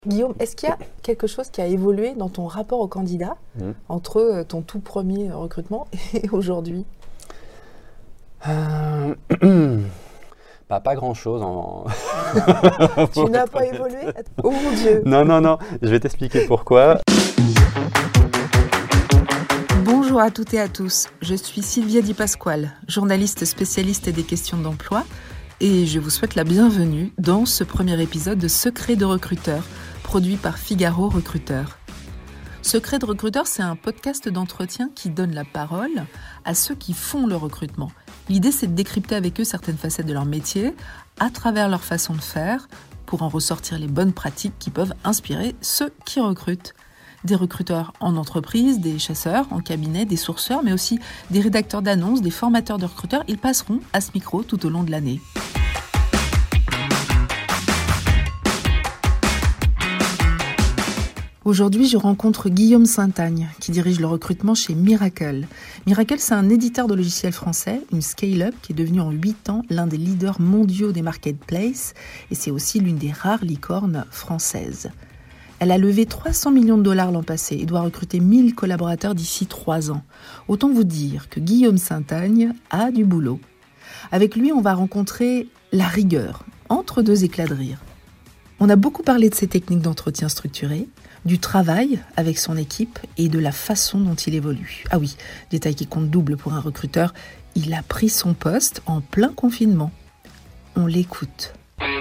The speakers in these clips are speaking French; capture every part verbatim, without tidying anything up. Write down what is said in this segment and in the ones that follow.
Guillaume, est-ce qu'il y a quelque chose qui a évolué dans ton rapport au candidat mmh. entre ton tout premier recrutement et aujourd'hui? euh... Bah, pas grand-chose. En... Tu n'as pas évolué? Oh mon Dieu! Non, non, non, je vais t'expliquer pourquoi. Bonjour à toutes et à tous, je suis Sylvia Di Pasquale, journaliste spécialiste des questions d'emploi, et je vous souhaite la bienvenue dans ce premier épisode de Secret de recruteur, produit par Figaro Recruteur. Secret de recruteur, c'est un podcast d'entretien qui donne la parole à ceux qui font le recrutement. L'idée, c'est de décrypter avec eux certaines facettes de leur métier, à travers leur façon de faire, pour en ressortir les bonnes pratiques qui peuvent inspirer ceux qui recrutent. Des recruteurs en entreprise, des chasseurs en cabinet, des sourceurs, mais aussi des rédacteurs d'annonces, des formateurs de recruteurs, ils passeront à ce micro tout au long de l'année. Aujourd'hui, je rencontre Guillaume Saint-Agne, qui dirige le recrutement chez Miracle. Miracle, c'est un éditeur de logiciels français, une scale-up qui est devenue en huit ans l'un des leaders mondiaux des marketplaces, et c'est aussi l'une des rares licornes françaises. Elle a levé trois cents millions de dollars l'an passé et doit recruter mille collaborateurs d'ici trois ans. Autant vous dire que Guillaume Saint-Agne a du boulot. Avec lui, on va rencontrer la rigueur, entre deux éclats de rire. On a beaucoup parlé de ses techniques d'entretien structuré, du travail avec son équipe et de la façon dont il évolue. Ah oui, détail qui compte double pour un recruteur, il a pris son poste en plein confinement. On l'écoute.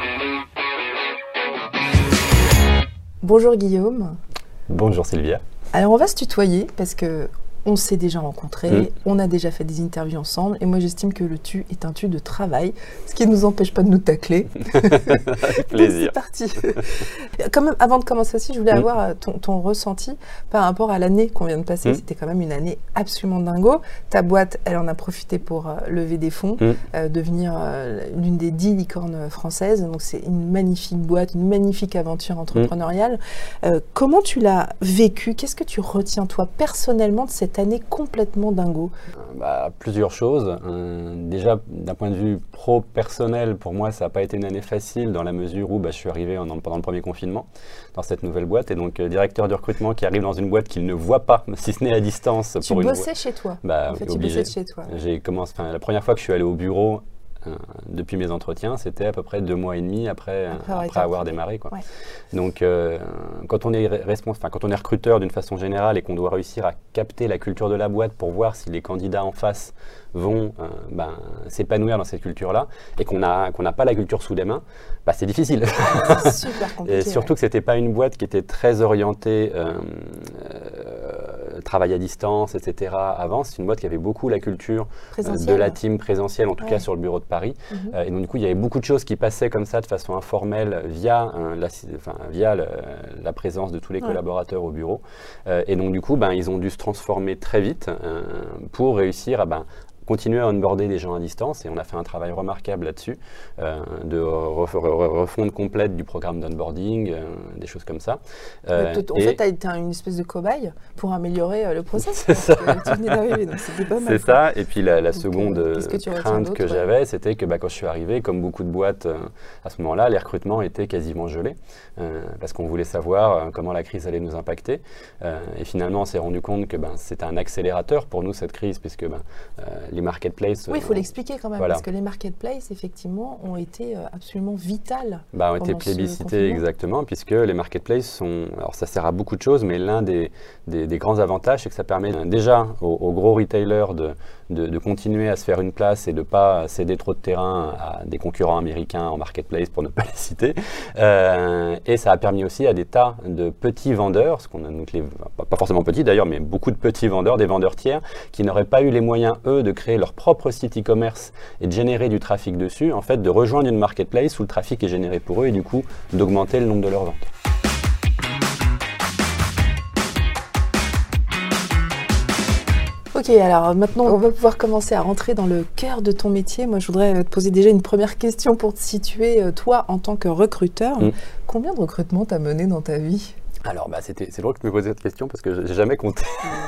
Bonjour Guillaume. Bonjour Sylvia. Alors on va se tutoyer parce que on s'est déjà rencontrés, mmh. on a déjà fait des interviews ensemble et moi j'estime que le tu est un tu de travail, ce qui ne nous empêche pas de nous tacler. Avec plaisir. C'est parti. Quand même, avant de commencer aussi, je voulais mmh. avoir ton, ton ressenti par rapport à l'année qu'on vient de passer. Mmh. C'était quand même une année absolument dingo. Ta boîte, elle en a profité pour euh, lever des fonds, mmh. euh, devenir euh, l'une des dix licornes françaises. Donc c'est une magnifique boîte, une magnifique aventure entrepreneuriale. Mmh. Euh, comment tu l'as vécu? Qu'est-ce que tu retiens toi personnellement de cette année complètement dingo? Bah, plusieurs choses. Euh, déjà, d'un point de vue pro-personnel, pour moi, ça n'a pas été une année facile dans la mesure où bah, je suis arrivé en, pendant le premier confinement dans cette nouvelle boîte. Et donc, euh, directeur du recrutement qui arrive dans une boîte qu'il ne voit pas, si ce n'est à distance. Tu pour bossais une... chez toi? Bah, en fait, obligé. Tu bossais chez toi. J'ai commencé, la première fois que je suis allé au bureau, Euh, depuis mes entretiens, c'était à peu près deux mois et demi après, après, euh, après avoir démarré. Quoi. Ouais. Donc, euh, quand, on est respons- enfin, quand on est recruteur d'une façon générale et qu'on doit réussir à capter la culture de la boîte pour voir si les candidats en face vont euh, ben, s'épanouir dans cette culture-là et qu'on n'a qu'on n'a pas la culture sous les mains, bah, c'est difficile. C'est super compliqué. Et surtout ouais. que ce n'était pas une boîte qui était très orientée euh, euh, travail à distance, et cetera. Avant, c'est une boîte qui avait beaucoup la culture euh, de la team présentielle, en tout ouais. cas sur le bureau de Paris. Mm-hmm. Euh, et donc, du coup, il y avait beaucoup de choses qui passaient comme ça de façon informelle via, euh, la, enfin, via le, la présence de tous les ouais. collaborateurs au bureau. Euh, et donc, du coup, ben, ils ont dû se transformer très vite euh, pour réussir à ben, continuer à onboarder des gens à distance et on a fait un travail remarquable là-dessus, euh, de ref- refonte complète du programme d'onboarding, euh, des choses comme ça. Euh, en et fait, tu as été une espèce de cobaye pour améliorer euh, le process. C'est ça. Tu venais d'arriver, donc c'était pas mal. C'est ça, et puis la, la donc, seconde euh, que crainte que ouais. j'avais, c'était que bah, quand je suis arrivé, comme beaucoup de boîtes, euh, à ce moment-là, les recrutements étaient quasiment gelés, euh, parce qu'on voulait savoir euh, comment la crise allait nous impacter. Euh, et finalement, on s'est rendu compte que ben, c'était un accélérateur pour nous, cette crise, puisque ben, euh, les marketplaces... Oui, il faut euh, l'expliquer quand même, voilà. parce que les marketplaces, effectivement, ont été euh, absolument vitales. Bah, ont été plébiscités, exactement, puisque les marketplaces sont... Alors, ça sert à beaucoup de choses, mais l'un des, des, des grands avantages, c'est que ça permet euh, déjà aux, aux gros retailers de, de, de continuer à se faire une place et de ne pas céder trop de terrain à des concurrents américains en marketplace, pour ne pas les citer. Euh, et ça a permis aussi à des tas de petits vendeurs, ce qu'on a, donc les, pas forcément petits d'ailleurs, mais beaucoup de petits vendeurs, des vendeurs tiers, qui n'auraient pas eu les moyens, eux, de créer leur propre site e-commerce et de générer du trafic dessus, en fait, de rejoindre une marketplace où le trafic est généré pour eux et du coup, d'augmenter le nombre de leurs ventes. Ok, alors maintenant, on va pouvoir commencer à rentrer dans le cœur de ton métier. Moi, je voudrais te poser déjà une première question pour te situer, toi, en tant que recruteur. Mmh. Combien de recrutements t'as mené dans ta vie ? Alors, bah, c'est drôle que tu me poses cette question parce que j'ai jamais compté.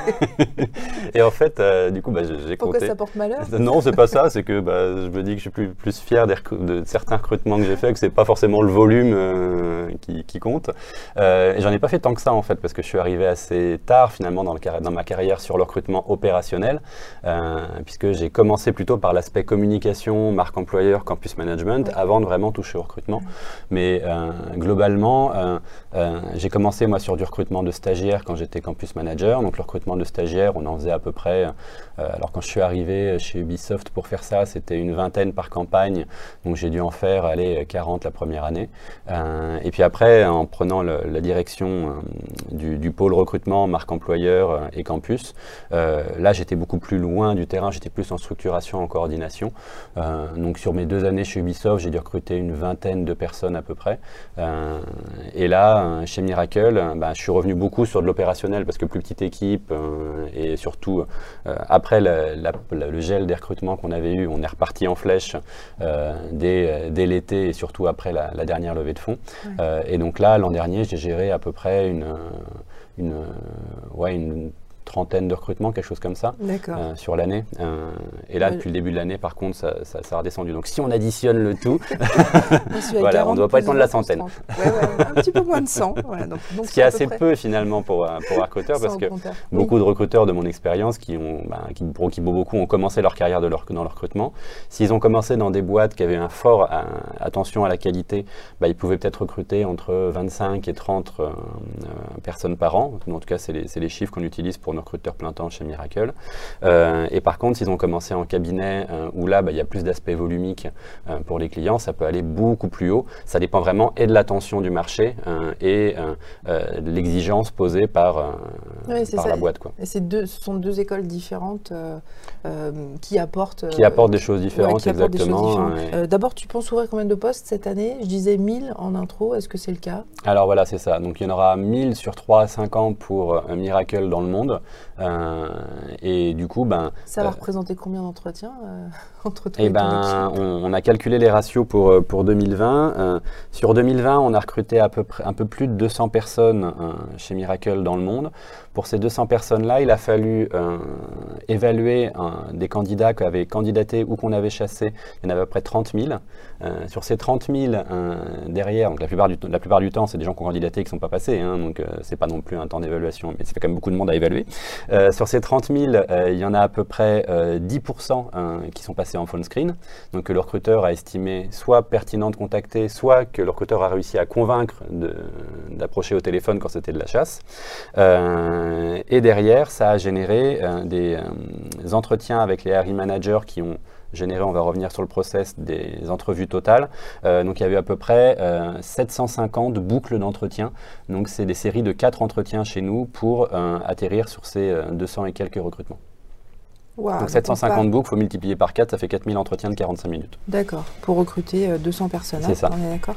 Et en fait, euh, du coup, bah, j'ai compté. Pourquoi ça porte malheur? Non, c'est pas ça. C'est que bah, je me dis que je suis plus, plus fier des de certains recrutements que j'ai faits, que c'est pas forcément le volume euh, qui, qui compte. Euh, et j'en ai pas fait tant que ça, en fait, parce que je suis arrivé assez tard, finalement, dans, le, dans ma carrière sur le recrutement opérationnel, euh, puisque j'ai commencé plutôt par l'aspect communication, marque employeur, campus management, ouais. avant de vraiment toucher au recrutement. Ouais. Mais euh, globalement, euh, euh, j'ai commencé moi sur du recrutement de stagiaires quand j'étais campus manager. Donc le recrutement de stagiaires, on en faisait à peu près, euh, alors quand je suis arrivé chez Ubisoft pour faire ça, c'était une vingtaine par campagne, donc j'ai dû en faire aller quarante la première année. Euh, et puis après, en prenant le, la direction euh, du, du pôle recrutement, marque employeur euh, et campus, euh, là j'étais beaucoup plus loin du terrain, j'étais plus en structuration, en coordination. Euh, donc sur mes deux années chez Ubisoft, j'ai dû recruter une vingtaine de personnes à peu près. Euh, et là, chez Miracle, bah, je suis revenu beaucoup sur de l'opérationnel parce que plus petite équipe euh, et surtout euh, après la, la, la, le gel des recrutements qu'on avait eu, on est reparti en flèche euh, dès, dès l'été et surtout après la, la dernière levée de fonds. Ouais. Euh, et donc là, l'an dernier, j'ai géré à peu près une, une, ouais, une trentaine de recrutements, quelque chose comme ça, euh, sur l'année. Euh, et là, ouais. depuis le début de l'année, par contre, ça, ça, ça a redescendu. Donc, si on additionne le tout, voilà, on ne doit pas être loin de la centaine. Ouais, ouais, un petit peu moins de cent. Voilà, donc, donc ce qui est assez près. peu, finalement, pour, pour un recruteur, parce que beaucoup oui. de recruteurs de mon expérience, qui, ont, bah, qui, pour qui beaucoup ont commencé leur carrière de leur, dans le recrutement, s'ils ont commencé dans des boîtes qui avaient un fort euh, attention à la qualité, bah, ils pouvaient peut-être recruter entre vingt-cinq et trente euh, euh, personnes par an. En tout cas, c'est les, les chiffres qu'on utilise pour nos recruteurs plein temps chez Miracle. Euh, et par contre, s'ils ont commencé en cabinet euh, où là, bah, il y a plus d'aspect volumique euh, pour les clients, ça peut aller beaucoup plus haut. Ça dépend vraiment et de l'attention du marché euh, et euh, euh, de l'exigence posée par, euh, oui, par la boîte, quoi. Et deux, ce sont deux écoles différentes euh, euh, qui apportent... Qui apportent des choses différentes, ouais, qui exactement. Différentes. Ouais. Euh, D'abord, tu penses ouvrir combien de postes cette année? Je disais mille en intro, est-ce que c'est le cas? Alors voilà, c'est ça. Donc il y en aura mille sur trois à cinq ans pour euh, Miracle dans le monde. Euh, et du coup, ben, ça va euh, représenter combien d'entretiens euh, entre toi et, et ben, on, on a calculé les ratios pour, pour deux mille vingt. Euh, sur deux mille vingt, on a recruté à peu près un peu plus de deux cents personnes euh, chez Miracle dans le monde. Pour ces deux cents personnes-là, il a fallu euh, évaluer euh, des candidats qui avaient candidaté ou qu'on avait chassés. Il y en avait à peu près trente mille. Euh, sur ces trente mille, euh, derrière, donc la plupart du, la plupart du temps, c'est des gens qui ont candidaté et qui ne sont pas passés. Hein, donc, euh, ce n'est pas non plus un temps d'évaluation, mais ça fait quand même beaucoup de monde à évaluer. Euh, sur ces trente mille, euh, il y en a à peu près euh, dix pour cent euh, qui sont passés en phone screen. Donc, que le recruteur a estimé soit pertinent de contacter, soit que le recruteur a réussi à convaincre d'approcher au téléphone quand c'était de la chasse. Euh, Et derrière, ça a généré euh, des euh, entretiens avec les R I managers qui ont généré, on va revenir sur le process, des entrevues totales. Euh, donc il y a eu à peu près euh, sept cent cinquante boucles d'entretien. Donc c'est des séries de quatre entretiens chez nous pour euh, atterrir sur ces euh, deux cents et quelques recrutements. Wow, donc sept cent cinquante boucles, il faut multiplier par quatre, ça fait quatre mille entretiens de quarante-cinq minutes. D'accord, pour recruter euh, deux cents personnes. C'est ça. On est d'accord.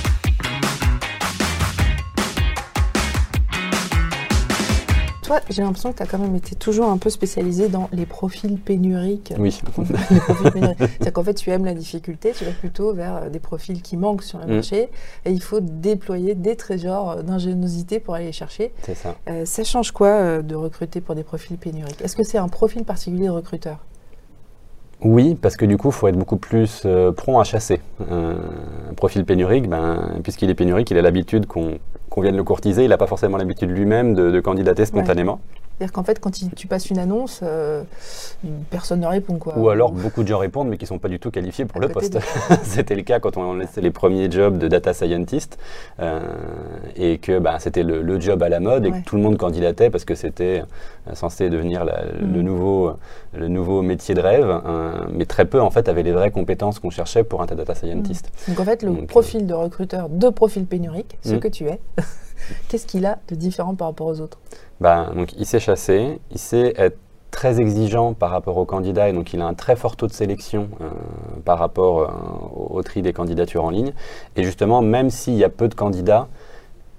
Toi, j'ai l'impression que tu as quand même été toujours un peu spécialisé dans les profils pénuriques. Oui. Les profils pénuriques. C'est-à-dire qu'en fait, tu aimes la difficulté, tu vas plutôt vers des profils qui manquent sur le mmh. marché et il faut déployer des trésors d'ingéniosité pour aller les chercher. C'est ça. Euh, ça change quoi euh, de recruter pour des profils pénuriques? Est-ce que c'est un profil particulier de recruteur? Oui, parce que du coup, il faut être beaucoup plus euh, prompt à chasser. Euh, un profil pénurique, ben, puisqu'il est pénurique, il a l'habitude qu'on qu'on vienne le courtiser, il n'a pas forcément l'habitude lui-même de, de candidater spontanément. Ouais. C'est-à-dire qu'en fait, quand il, tu passes une annonce, euh, personne ne répond, quoi. Ou alors, beaucoup de gens répondent, mais qui ne sont pas du tout qualifiés pour à le poste. C'était le cas quand on laissait les premiers jobs de data scientist, euh, et que bah, c'était le, le job à la mode, et ouais. que tout le monde candidatait parce que c'était euh, censé devenir la, mmh. le, nouveau, le nouveau métier de rêve, euh, mais très peu, en fait, avaient les vraies compétences qu'on cherchait pour un data scientist. Mmh. Donc, en fait, le Donc, profil euh... de recruteur de profil pénurique, ce mmh. que tu es, qu'est-ce qu'il a de différent par rapport aux autres? Ben, donc, il sait chasser, il sait être très exigeant par rapport aux candidats et donc il a un très fort taux de sélection euh, par rapport euh, au, au tri des candidatures en ligne. Et justement, même s'il y a peu de candidats,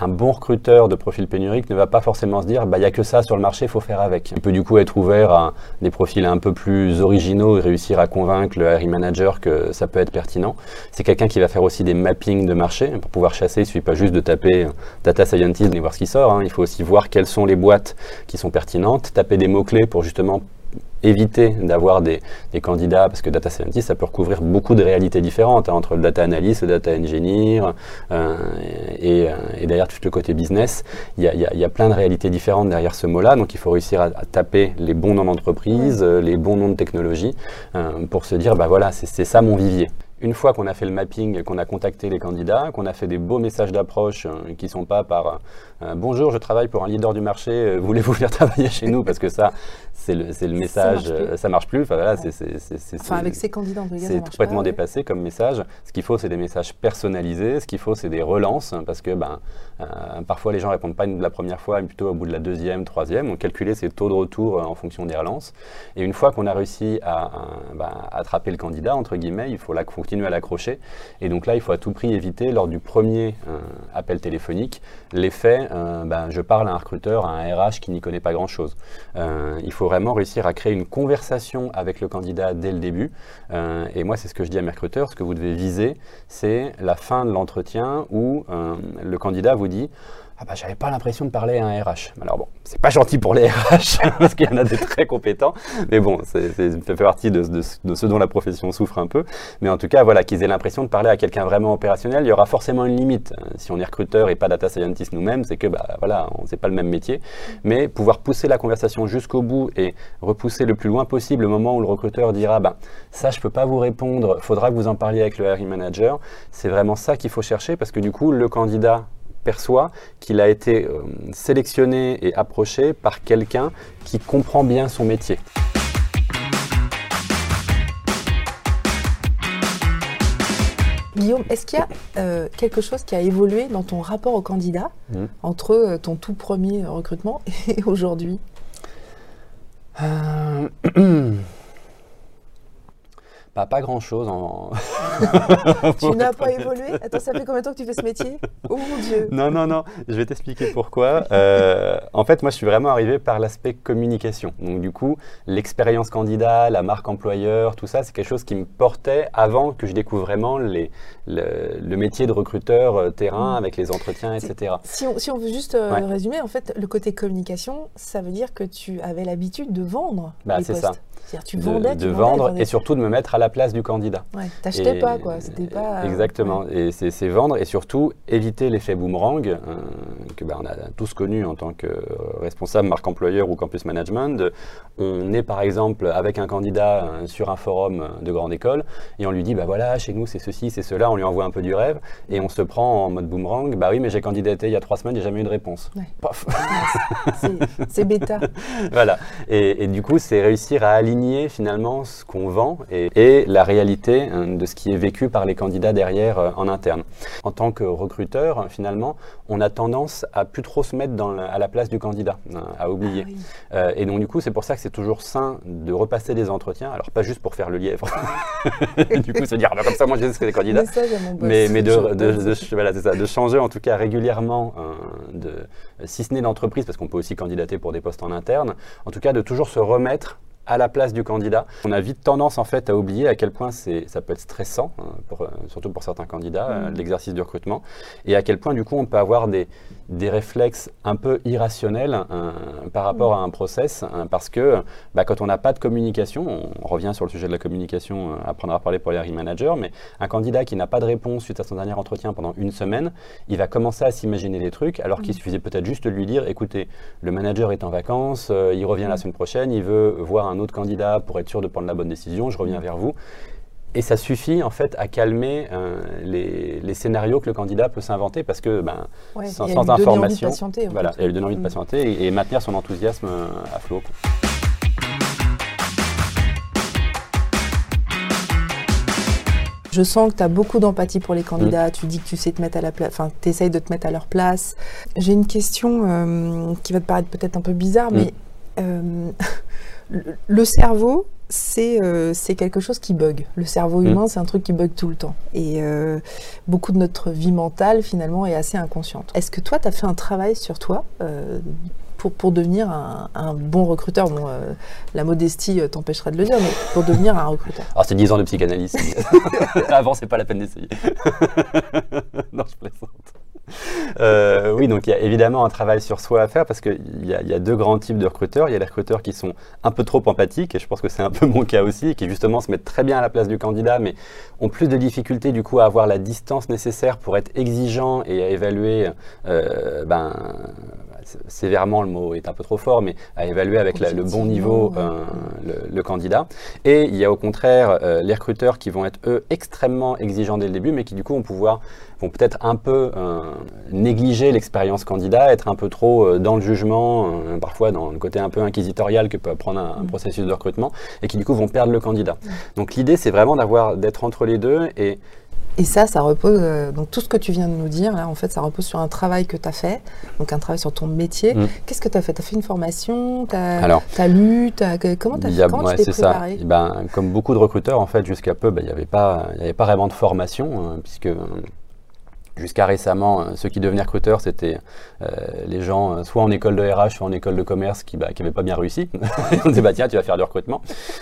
un bon recruteur de profil pénurique ne va pas forcément se dire, bah, il n'y a que ça sur le marché, il faut faire avec. Il peut du coup être ouvert à des profils un peu plus originaux et réussir à convaincre le hiring manager que ça peut être pertinent. C'est quelqu'un qui va faire aussi des mappings de marché. Pour pouvoir chasser, il ne suffit pas juste de taper data scientist et voir ce qui sort, hein. Il faut aussi voir quelles sont les boîtes qui sont pertinentes, taper des mots-clés pour justement éviter d'avoir des, des candidats, parce que data scientist, ça peut recouvrir beaucoup de réalités différentes, hein, entre le data analyst, le data engineer, euh, et, et derrière tout le côté business, il y a, y a, y a plein de réalités différentes derrière ce mot-là, donc il faut réussir à, à taper les bons noms d'entreprise, euh, les bons noms de technologie, euh, pour se dire, bah voilà, c'est ça mon vivier. Une fois qu'on a fait le mapping, qu'on a contacté les candidats, qu'on a fait des beaux messages d'approche euh, qui ne sont pas par euh, « Bonjour, je travaille pour un leader du marché, euh, voulez-vous venir travailler chez nous ?» Parce que ça, c'est le, le message, ça ne marche, euh, marche plus. Enfin, voilà, ouais. c'est, enfin, avec ces candidats, en tout cas, c'est complètement pas, dépassé ouais. comme message. Ce qu'il faut, c'est des messages personnalisés. Ce qu'il faut, c'est des relances, parce que ben, euh, parfois, les gens ne répondent pas la première fois, mais plutôt au bout de la deuxième, troisième. On calculait ces taux de retour euh, en fonction des relances. Et une fois qu'on a réussi à, à, ben, à attraper le candidat, entre guillemets, il faut là, continuer à l'accrocher. Et donc là, il faut à tout prix éviter, lors du premier euh, appel téléphonique, l'effet euh, ben, je parle à un recruteur, à un R H qui n'y connaît pas grand-chose. Euh, il faut vraiment réussir à créer une conversation avec le candidat dès le début. Euh, et moi, c'est ce que je dis à mes recruteurs, ce que vous devez viser, c'est la fin de l'entretien où euh, le candidat vous dit ah bah, j'avais pas l'impression de parler à un R H. Alors bon, c'est pas gentil pour les R H, parce qu'il y en a des très compétents, mais bon, c'est, c'est, ça fait partie de, de, de ce dont la profession souffre un peu. Mais en tout cas, voilà, qu'ils aient l'impression de parler à quelqu'un vraiment opérationnel, il y aura forcément une limite. Si on est recruteur et pas data scientist nous-mêmes, c'est que, bah voilà, c'est pas le même métier. Mais pouvoir pousser la conversation jusqu'au bout et repousser le plus loin possible le moment où le recruteur dira, bah ça, je peux pas vous répondre, faudra que vous en parliez avec le hiring manager. C'est vraiment ça qu'il faut chercher, parce que du coup, le candidat perçoit qu'il a été euh, sélectionné et approché par quelqu'un qui comprend bien son métier. Guillaume, est-ce qu'il y a euh, quelque chose qui a évolué dans ton rapport au candidat mmh. entre euh, ton tout premier recrutement et aujourd'hui ? euh... Bah, pas grand-chose. En... Tu n'as pas évolué? Attends, ça fait combien de temps que tu fais ce métier? Oh mon Dieu! Non, non, non, je vais t'expliquer pourquoi. Euh, en fait, moi, je suis vraiment arrivé par l'aspect communication. Donc, du coup, l'expérience candidat, la marque employeur, tout ça, c'est quelque chose qui me portait avant que je découvre vraiment les, le, le métier de recruteur euh, terrain, mmh. avec les entretiens, et cetera. Si on, si on veut juste euh, ouais. résumer, en fait, le côté communication, ça veut dire que tu avais l'habitude de vendre bah, les c'est postes. ça. C'est-à-dire tu vendais, de, tu de vendais, vendre vendais. Et surtout de me mettre à la place du candidat. Ouais, t'achetais pas quoi, c'était pas... Exactement, ouais. et c'est vendre et surtout éviter l'effet boomerang euh, que ben, on a tous connu en tant que responsable marque employeur ou campus management. De, on est par exemple avec un candidat euh, sur un forum de grande école et on lui dit bah voilà chez nous c'est ceci, c'est cela, on lui envoie un peu du rêve et on se prend en mode boomerang, bah oui mais j'ai candidaté il y a trois semaines, j'ai jamais eu de réponse. Ouais. Pof. C'est bêta. Voilà, et, et du coup c'est réussir à aligner finalement ce qu'on vend et, et la réalité hein, de ce qui est vécu par les candidats derrière euh, en interne. En tant que recruteur, finalement, on a tendance à plus trop se mettre dans la, à la place du candidat, hein, à oublier. Ah, oui. euh, et donc du coup, c'est pour ça que c'est toujours sain de repasser des entretiens, alors pas juste pour faire le lièvre, et du coup se dire, ah, bah, comme ça moi je sais ce que les candidats, mais, mais de, de, de, de, voilà, ça, de changer en tout cas régulièrement, euh, de, si ce n'est d'entreprise, parce qu'on peut aussi candidater pour des postes en interne, en tout cas de toujours se remettre à la place du candidat. On a vite tendance en fait à oublier à quel point ça peut être stressant, hein, pour, surtout pour certains candidats, mmh. euh, l'exercice du recrutement, et à quel point du coup on peut avoir des, des réflexes un peu irrationnels hein, par rapport mmh. à un process, hein, parce que bah, quand on n'a pas de communication, on revient sur le sujet de la communication, euh, apprendre à parler pour les hiring managers, mais un candidat qui n'a pas de réponse suite à son dernier entretien pendant une semaine, il va commencer à s'imaginer des trucs, alors mmh. qu'il suffisait peut-être juste de lui dire, écoutez, le manager est en vacances, euh, il revient mmh. la semaine prochaine, il veut voir un un autre candidat pour être sûr de prendre la bonne décision, je reviens vers vous. Et ça suffit en fait à calmer euh, les, les scénarios que le candidat peut s'inventer parce que ben, ouais, sans, et sans information, patienter, voilà, fait. elle lui donne envie de mmh. patienter et, et maintenir son enthousiasme à flot. Je sens que tu as beaucoup d'empathie pour les candidats, mmh. tu dis que tu sais te mettre à la place, enfin tu essayes de te mettre à leur place. J'ai une question euh, qui va te paraître peut-être un peu bizarre, mmh. mais euh, le, le cerveau, c'est euh, quelque chose qui bug. Le cerveau humain, mmh. c'est un truc qui bug tout le temps. Et euh, beaucoup de notre vie mentale, finalement, est assez inconsciente. Est-ce que toi, tu as fait un travail sur toi euh, pour, pour devenir un, un bon recruteur? Bon, euh, la modestie euh, t'empêchera de le dire, mais pour devenir un recruteur. Alors, c'est dix ans de psychanalyse. Avant, c'est pas la peine d'essayer. Non, je plaisante. Euh, oui, donc il y a évidemment un travail sur soi à faire parce qu'il y, y a deux grands types de recruteurs. Il y a les recruteurs qui sont un peu trop empathiques, et je pense que c'est un peu mon cas aussi, qui justement se mettent très bien à la place du candidat, mais ont plus de difficultés du coup à avoir la distance nécessaire pour être exigeant et à évaluer, euh, ben, sévèrement, le mot est un peu trop fort, mais à évaluer avec la, le bon niveau euh, le, le candidat. Et il y a au contraire euh, les recruteurs qui vont être eux extrêmement exigeants dès le début, mais qui du coup vont pouvoir vont peut-être un peu euh, négliger l'expérience candidat, être un peu trop euh, dans le jugement, euh, parfois dans le côté un peu inquisitorial que peut prendre un, un processus de recrutement, et qui du coup vont perdre le candidat. Donc l'idée, c'est vraiment d'avoir d'être entre les deux. Et Et ça, ça repose, euh, donc tout ce que tu viens de nous dire, là, en fait, ça repose sur un travail que tu as fait, donc un travail sur ton métier. Mmh. Qu'est-ce que tu as fait? Tu as fait une formation? Tu as lu? As, comment tu as ouais, tu t'es préparé? Ça. Ben, comme beaucoup de recruteurs, en fait, jusqu'à peu, ben, il n'y avait pas, il n'y avait pas vraiment de formation, hein, puisque euh, jusqu'à récemment, euh, ceux qui devenaient recruteurs, c'était euh, les gens euh, soit en école de R H, soit en école de commerce qui n'avaient bah, pas bien réussi. On disait, bah, tiens, tu vas faire du recrutement.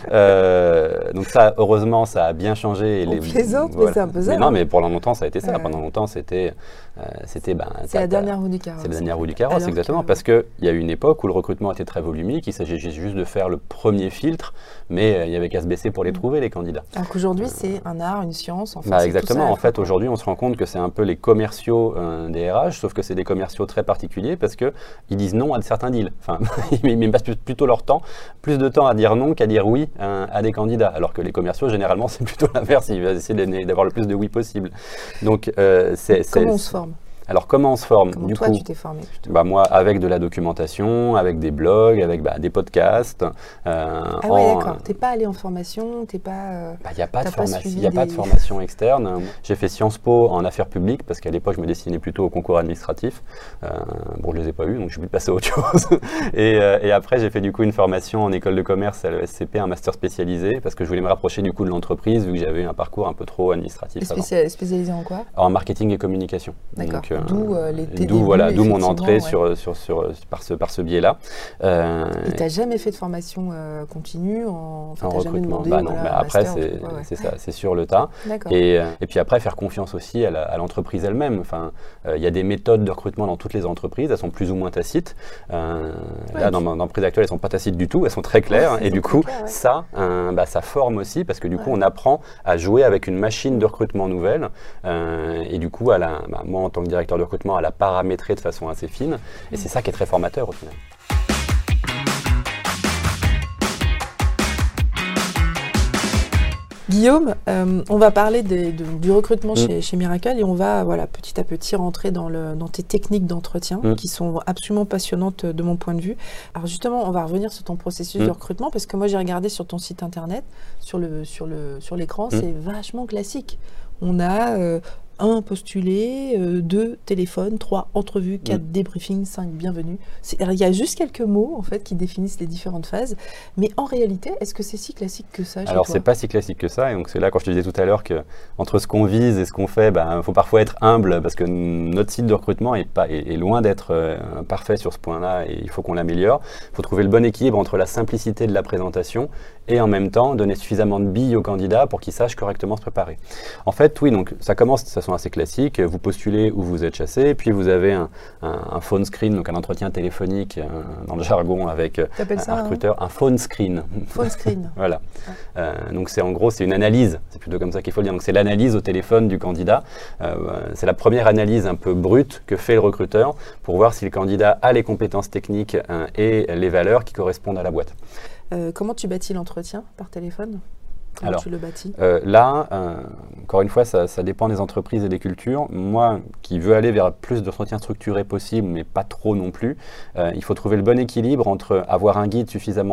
Euh, donc ça, heureusement, ça a bien changé. Et On les, plaisante, voilà. Mais c'est un peu ça. Mais non, mais pour longtemps, ça a été ça. Euh... Pendant longtemps, c'était... Euh, c'était ben, c'est la dernière roue du carrosse. C'est la dernière roue du carrosse, exactement. Que... Parce qu'il y a eu une époque où le recrutement était très volumique, il s'agissait juste de faire le premier filtre, mais il euh, n'y avait qu'à se baisser pour les trouver, les candidats. Alors qu'aujourd'hui, euh... c'est un art, une science. En fait, bah, exactement. En fait, aujourd'hui, on se rend compte que c'est un peu les commerciaux euh, des R H, sauf que c'est des commerciaux très particuliers parce qu'ils disent non à certains deals. Enfin, ils passent plutôt leur temps, plus de temps à dire non qu'à dire oui euh, à des candidats. Alors que les commerciaux, généralement, c'est plutôt l'inverse. Ils veulent essayer d'avoir le plus de oui possible. Donc, euh, c'est... Comment on se forme? Alors, comment on se forme? Comment du toi, coup, tu t'es formé plutôt? Bah, moi, avec de la documentation, avec des blogs, avec bah, des podcasts. Euh, ah ouais, en... d'accord. Tu n'es pas allé en formation? Il euh, n'y a, pas de, formation, y a des... pas de formation externe. J'ai fait Sciences Po en affaires publiques, parce qu'à l'époque, je me destinais plutôt au concours administratif. Euh, bon, je ne les ai pas eus, donc je suis passé à autre chose. et, euh, et après, j'ai fait du coup une formation en école de commerce à l'E S C P, un master spécialisé, parce que je voulais me rapprocher du coup de l'entreprise, vu que j'avais un parcours un peu trop administratif. Spécial... Spécialisé en quoi? En marketing et communication. D'accord. D'où euh, les D'où voilà, d'où mon entrée ouais. sur, sur, sur, par ce, par ce biais-là. Euh, et tu n'as jamais fait de formation euh, continue en, enfin, en recrutement demandé, bah non, voilà, mais après, c'est ouais, ouais. ça, c'est sur le tas. Et, et puis après, faire confiance aussi à l'entreprise elle-même. Enfin, il euh, y a des méthodes de recrutement dans toutes les entreprises, elles sont plus ou moins tacites. Euh, ouais, là, dans mon entreprise actuelle, elles ne sont pas tacites du tout, elles sont très claires. Ouais, et du coup, clair, ouais. ça, euh, bah, ça forme aussi, parce que du coup, ouais. on apprend à jouer avec une machine de recrutement nouvelle. Euh, et du coup, à la, bah, moi, en tant que directeur de recrutement, à la paramétrer de façon assez fine, et c'est ça qui est très formateur au final. Guillaume, euh, on va parler des, de, du recrutement mmh. chez, chez Miracle et on va voilà, petit à petit rentrer dans, le, dans tes techniques d'entretien mmh. qui sont absolument passionnantes de mon point de vue. Alors justement, on va revenir sur ton processus mmh. de recrutement parce que moi j'ai regardé sur ton site internet, sur le, sur le, sur l'écran, mmh. c'est vachement classique. On a euh, un postulé, euh, deux téléphones, trois entrevues, quatre mmh. débriefings, cinq bienvenue. Il y a juste quelques mots en fait qui définissent les différentes phases. Mais en réalité, est-ce que c'est si classique que ça? Alors c'est pas si classique que ça. Et donc c'est là quand je te disais tout à l'heure que entre ce qu'on vise et ce qu'on fait, ben faut parfois être humble parce que notre site de recrutement est pas est, est loin d'être euh, parfait sur ce point-là et il faut qu'on l'améliore. Il faut trouver le bon équilibre entre la simplicité de la présentation et en même temps donner suffisamment de billes aux candidats pour qu'ils sachent correctement se préparer. En fait, oui, donc ça commence de façon assez classique. Vous postulez ou vous êtes chassé, puis vous avez un, un, un phone screen, donc un entretien téléphonique euh, dans le jargon avec euh, un, ça, un recruteur, hein? Un phone screen. Phone screen. Voilà. Ouais. Euh, donc c'est en gros c'est une analyse, c'est plutôt comme ça qu'il faut le dire. Donc c'est l'analyse au téléphone du candidat. Euh, c'est la première analyse un peu brute que fait le recruteur pour voir si le candidat a les compétences techniques euh, et les valeurs qui correspondent à la boîte. Euh, comment tu bâtis l'entretien par téléphone? Comment Alors, tu le bâtis euh, là, euh, encore une fois, ça, ça dépend des entreprises et des cultures. Moi, qui veux aller vers plus d'entretiens structurés possible, mais pas trop non plus, euh, il faut trouver le bon équilibre entre avoir un guide suffisamment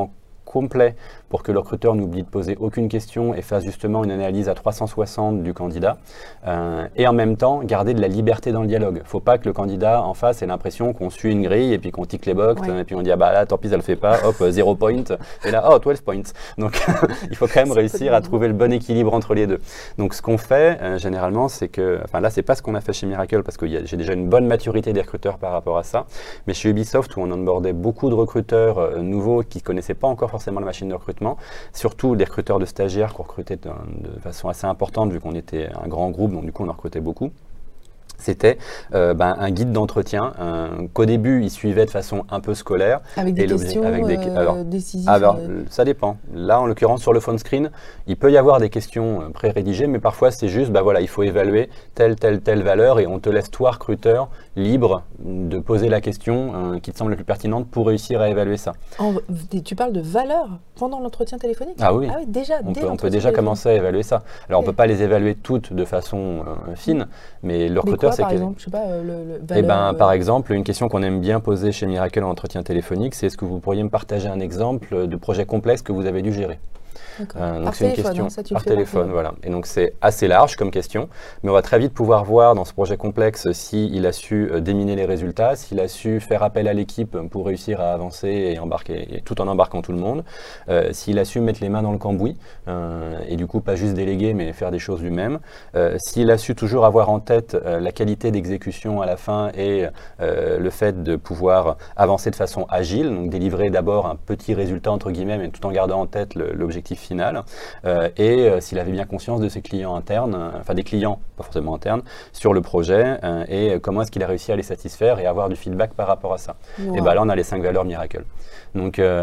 complet pour que le recruteur n'oublie de poser aucune question et fasse justement une analyse à trois cent soixante du candidat. Euh, et en même temps, garder de la liberté dans le dialogue. Il ne faut pas que le candidat en face ait l'impression qu'on suit une grille et puis qu'on tique les box, ouais. et puis on dit ah bah là, tant pis, ça le fait pas, hop, zéro point, et là, oh, douze points. Donc, il faut quand même réussir à trouver le bon équilibre entre les deux. Donc, ce qu'on fait, euh, généralement, c'est que, enfin là, c'est pas ce qu'on a fait chez Miracle parce que j'ai déjà une bonne maturité des recruteurs par rapport à ça, mais chez Ubisoft, où on onboardait beaucoup de recruteurs euh, nouveaux qui ne connaissaient pas encore forcément la machine de recrutement, surtout des recruteurs de stagiaires qu'on recrutait de, de façon assez importante vu qu'on était un grand groupe, donc du coup on en recrutait beaucoup. C'était euh, ben, un guide d'entretien euh, qu'au début, il suivait de façon un peu scolaire. Avec des questions avec des, euh, alors, décisives alors, euh... ça dépend. Là, en l'occurrence, sur le phone screen, il peut y avoir des questions euh, pré-rédigées, mais parfois, c'est juste, ben, voilà, il faut évaluer telle, telle, telle valeur et on te laisse, toi, recruteur, libre de poser la question euh, qui te semble la plus pertinente pour réussir à évaluer ça. En, tu parles de valeur pendant l'entretien téléphonique? Ah oui, ah oui déjà, on, peut, on peut déjà commencer à évaluer ça. Alors, okay. on ne peut pas les évaluer toutes de façon euh, fine, mais le recruteur, par exemple, je sais pas, le, le valeur, eh ben, euh... par exemple, une question qu'on aime bien poser chez Miracle en entretien téléphonique, c'est est-ce que vous pourriez me partager un exemple de projet complexe que vous avez dû gérer? Euh, donc c'est une question hein, ça, tu par le téléphone, par voilà. Et donc c'est assez large comme question, mais on va très vite pouvoir voir dans ce projet complexe s'il a su euh, déminer les résultats, s'il a su faire appel à l'équipe pour réussir à avancer et embarquer, et tout en embarquant tout le monde, euh, s'il a su mettre les mains dans le cambouis euh, et du coup pas juste déléguer mais faire des choses lui-même, euh, s'il a su toujours avoir en tête euh, la qualité d'exécution à la fin et euh, le fait de pouvoir avancer de façon agile, donc délivrer d'abord un petit résultat entre guillemets, mais tout en gardant en tête l'objectif final, euh, et euh, s'il avait bien conscience de ses clients internes, euh, enfin des clients, pas forcément internes, sur le projet, euh, et euh, comment est-ce qu'il a réussi à les satisfaire et avoir du feedback par rapport à ça. Wow. Et bien là, on a les cinq valeurs Miracle. Donc, euh...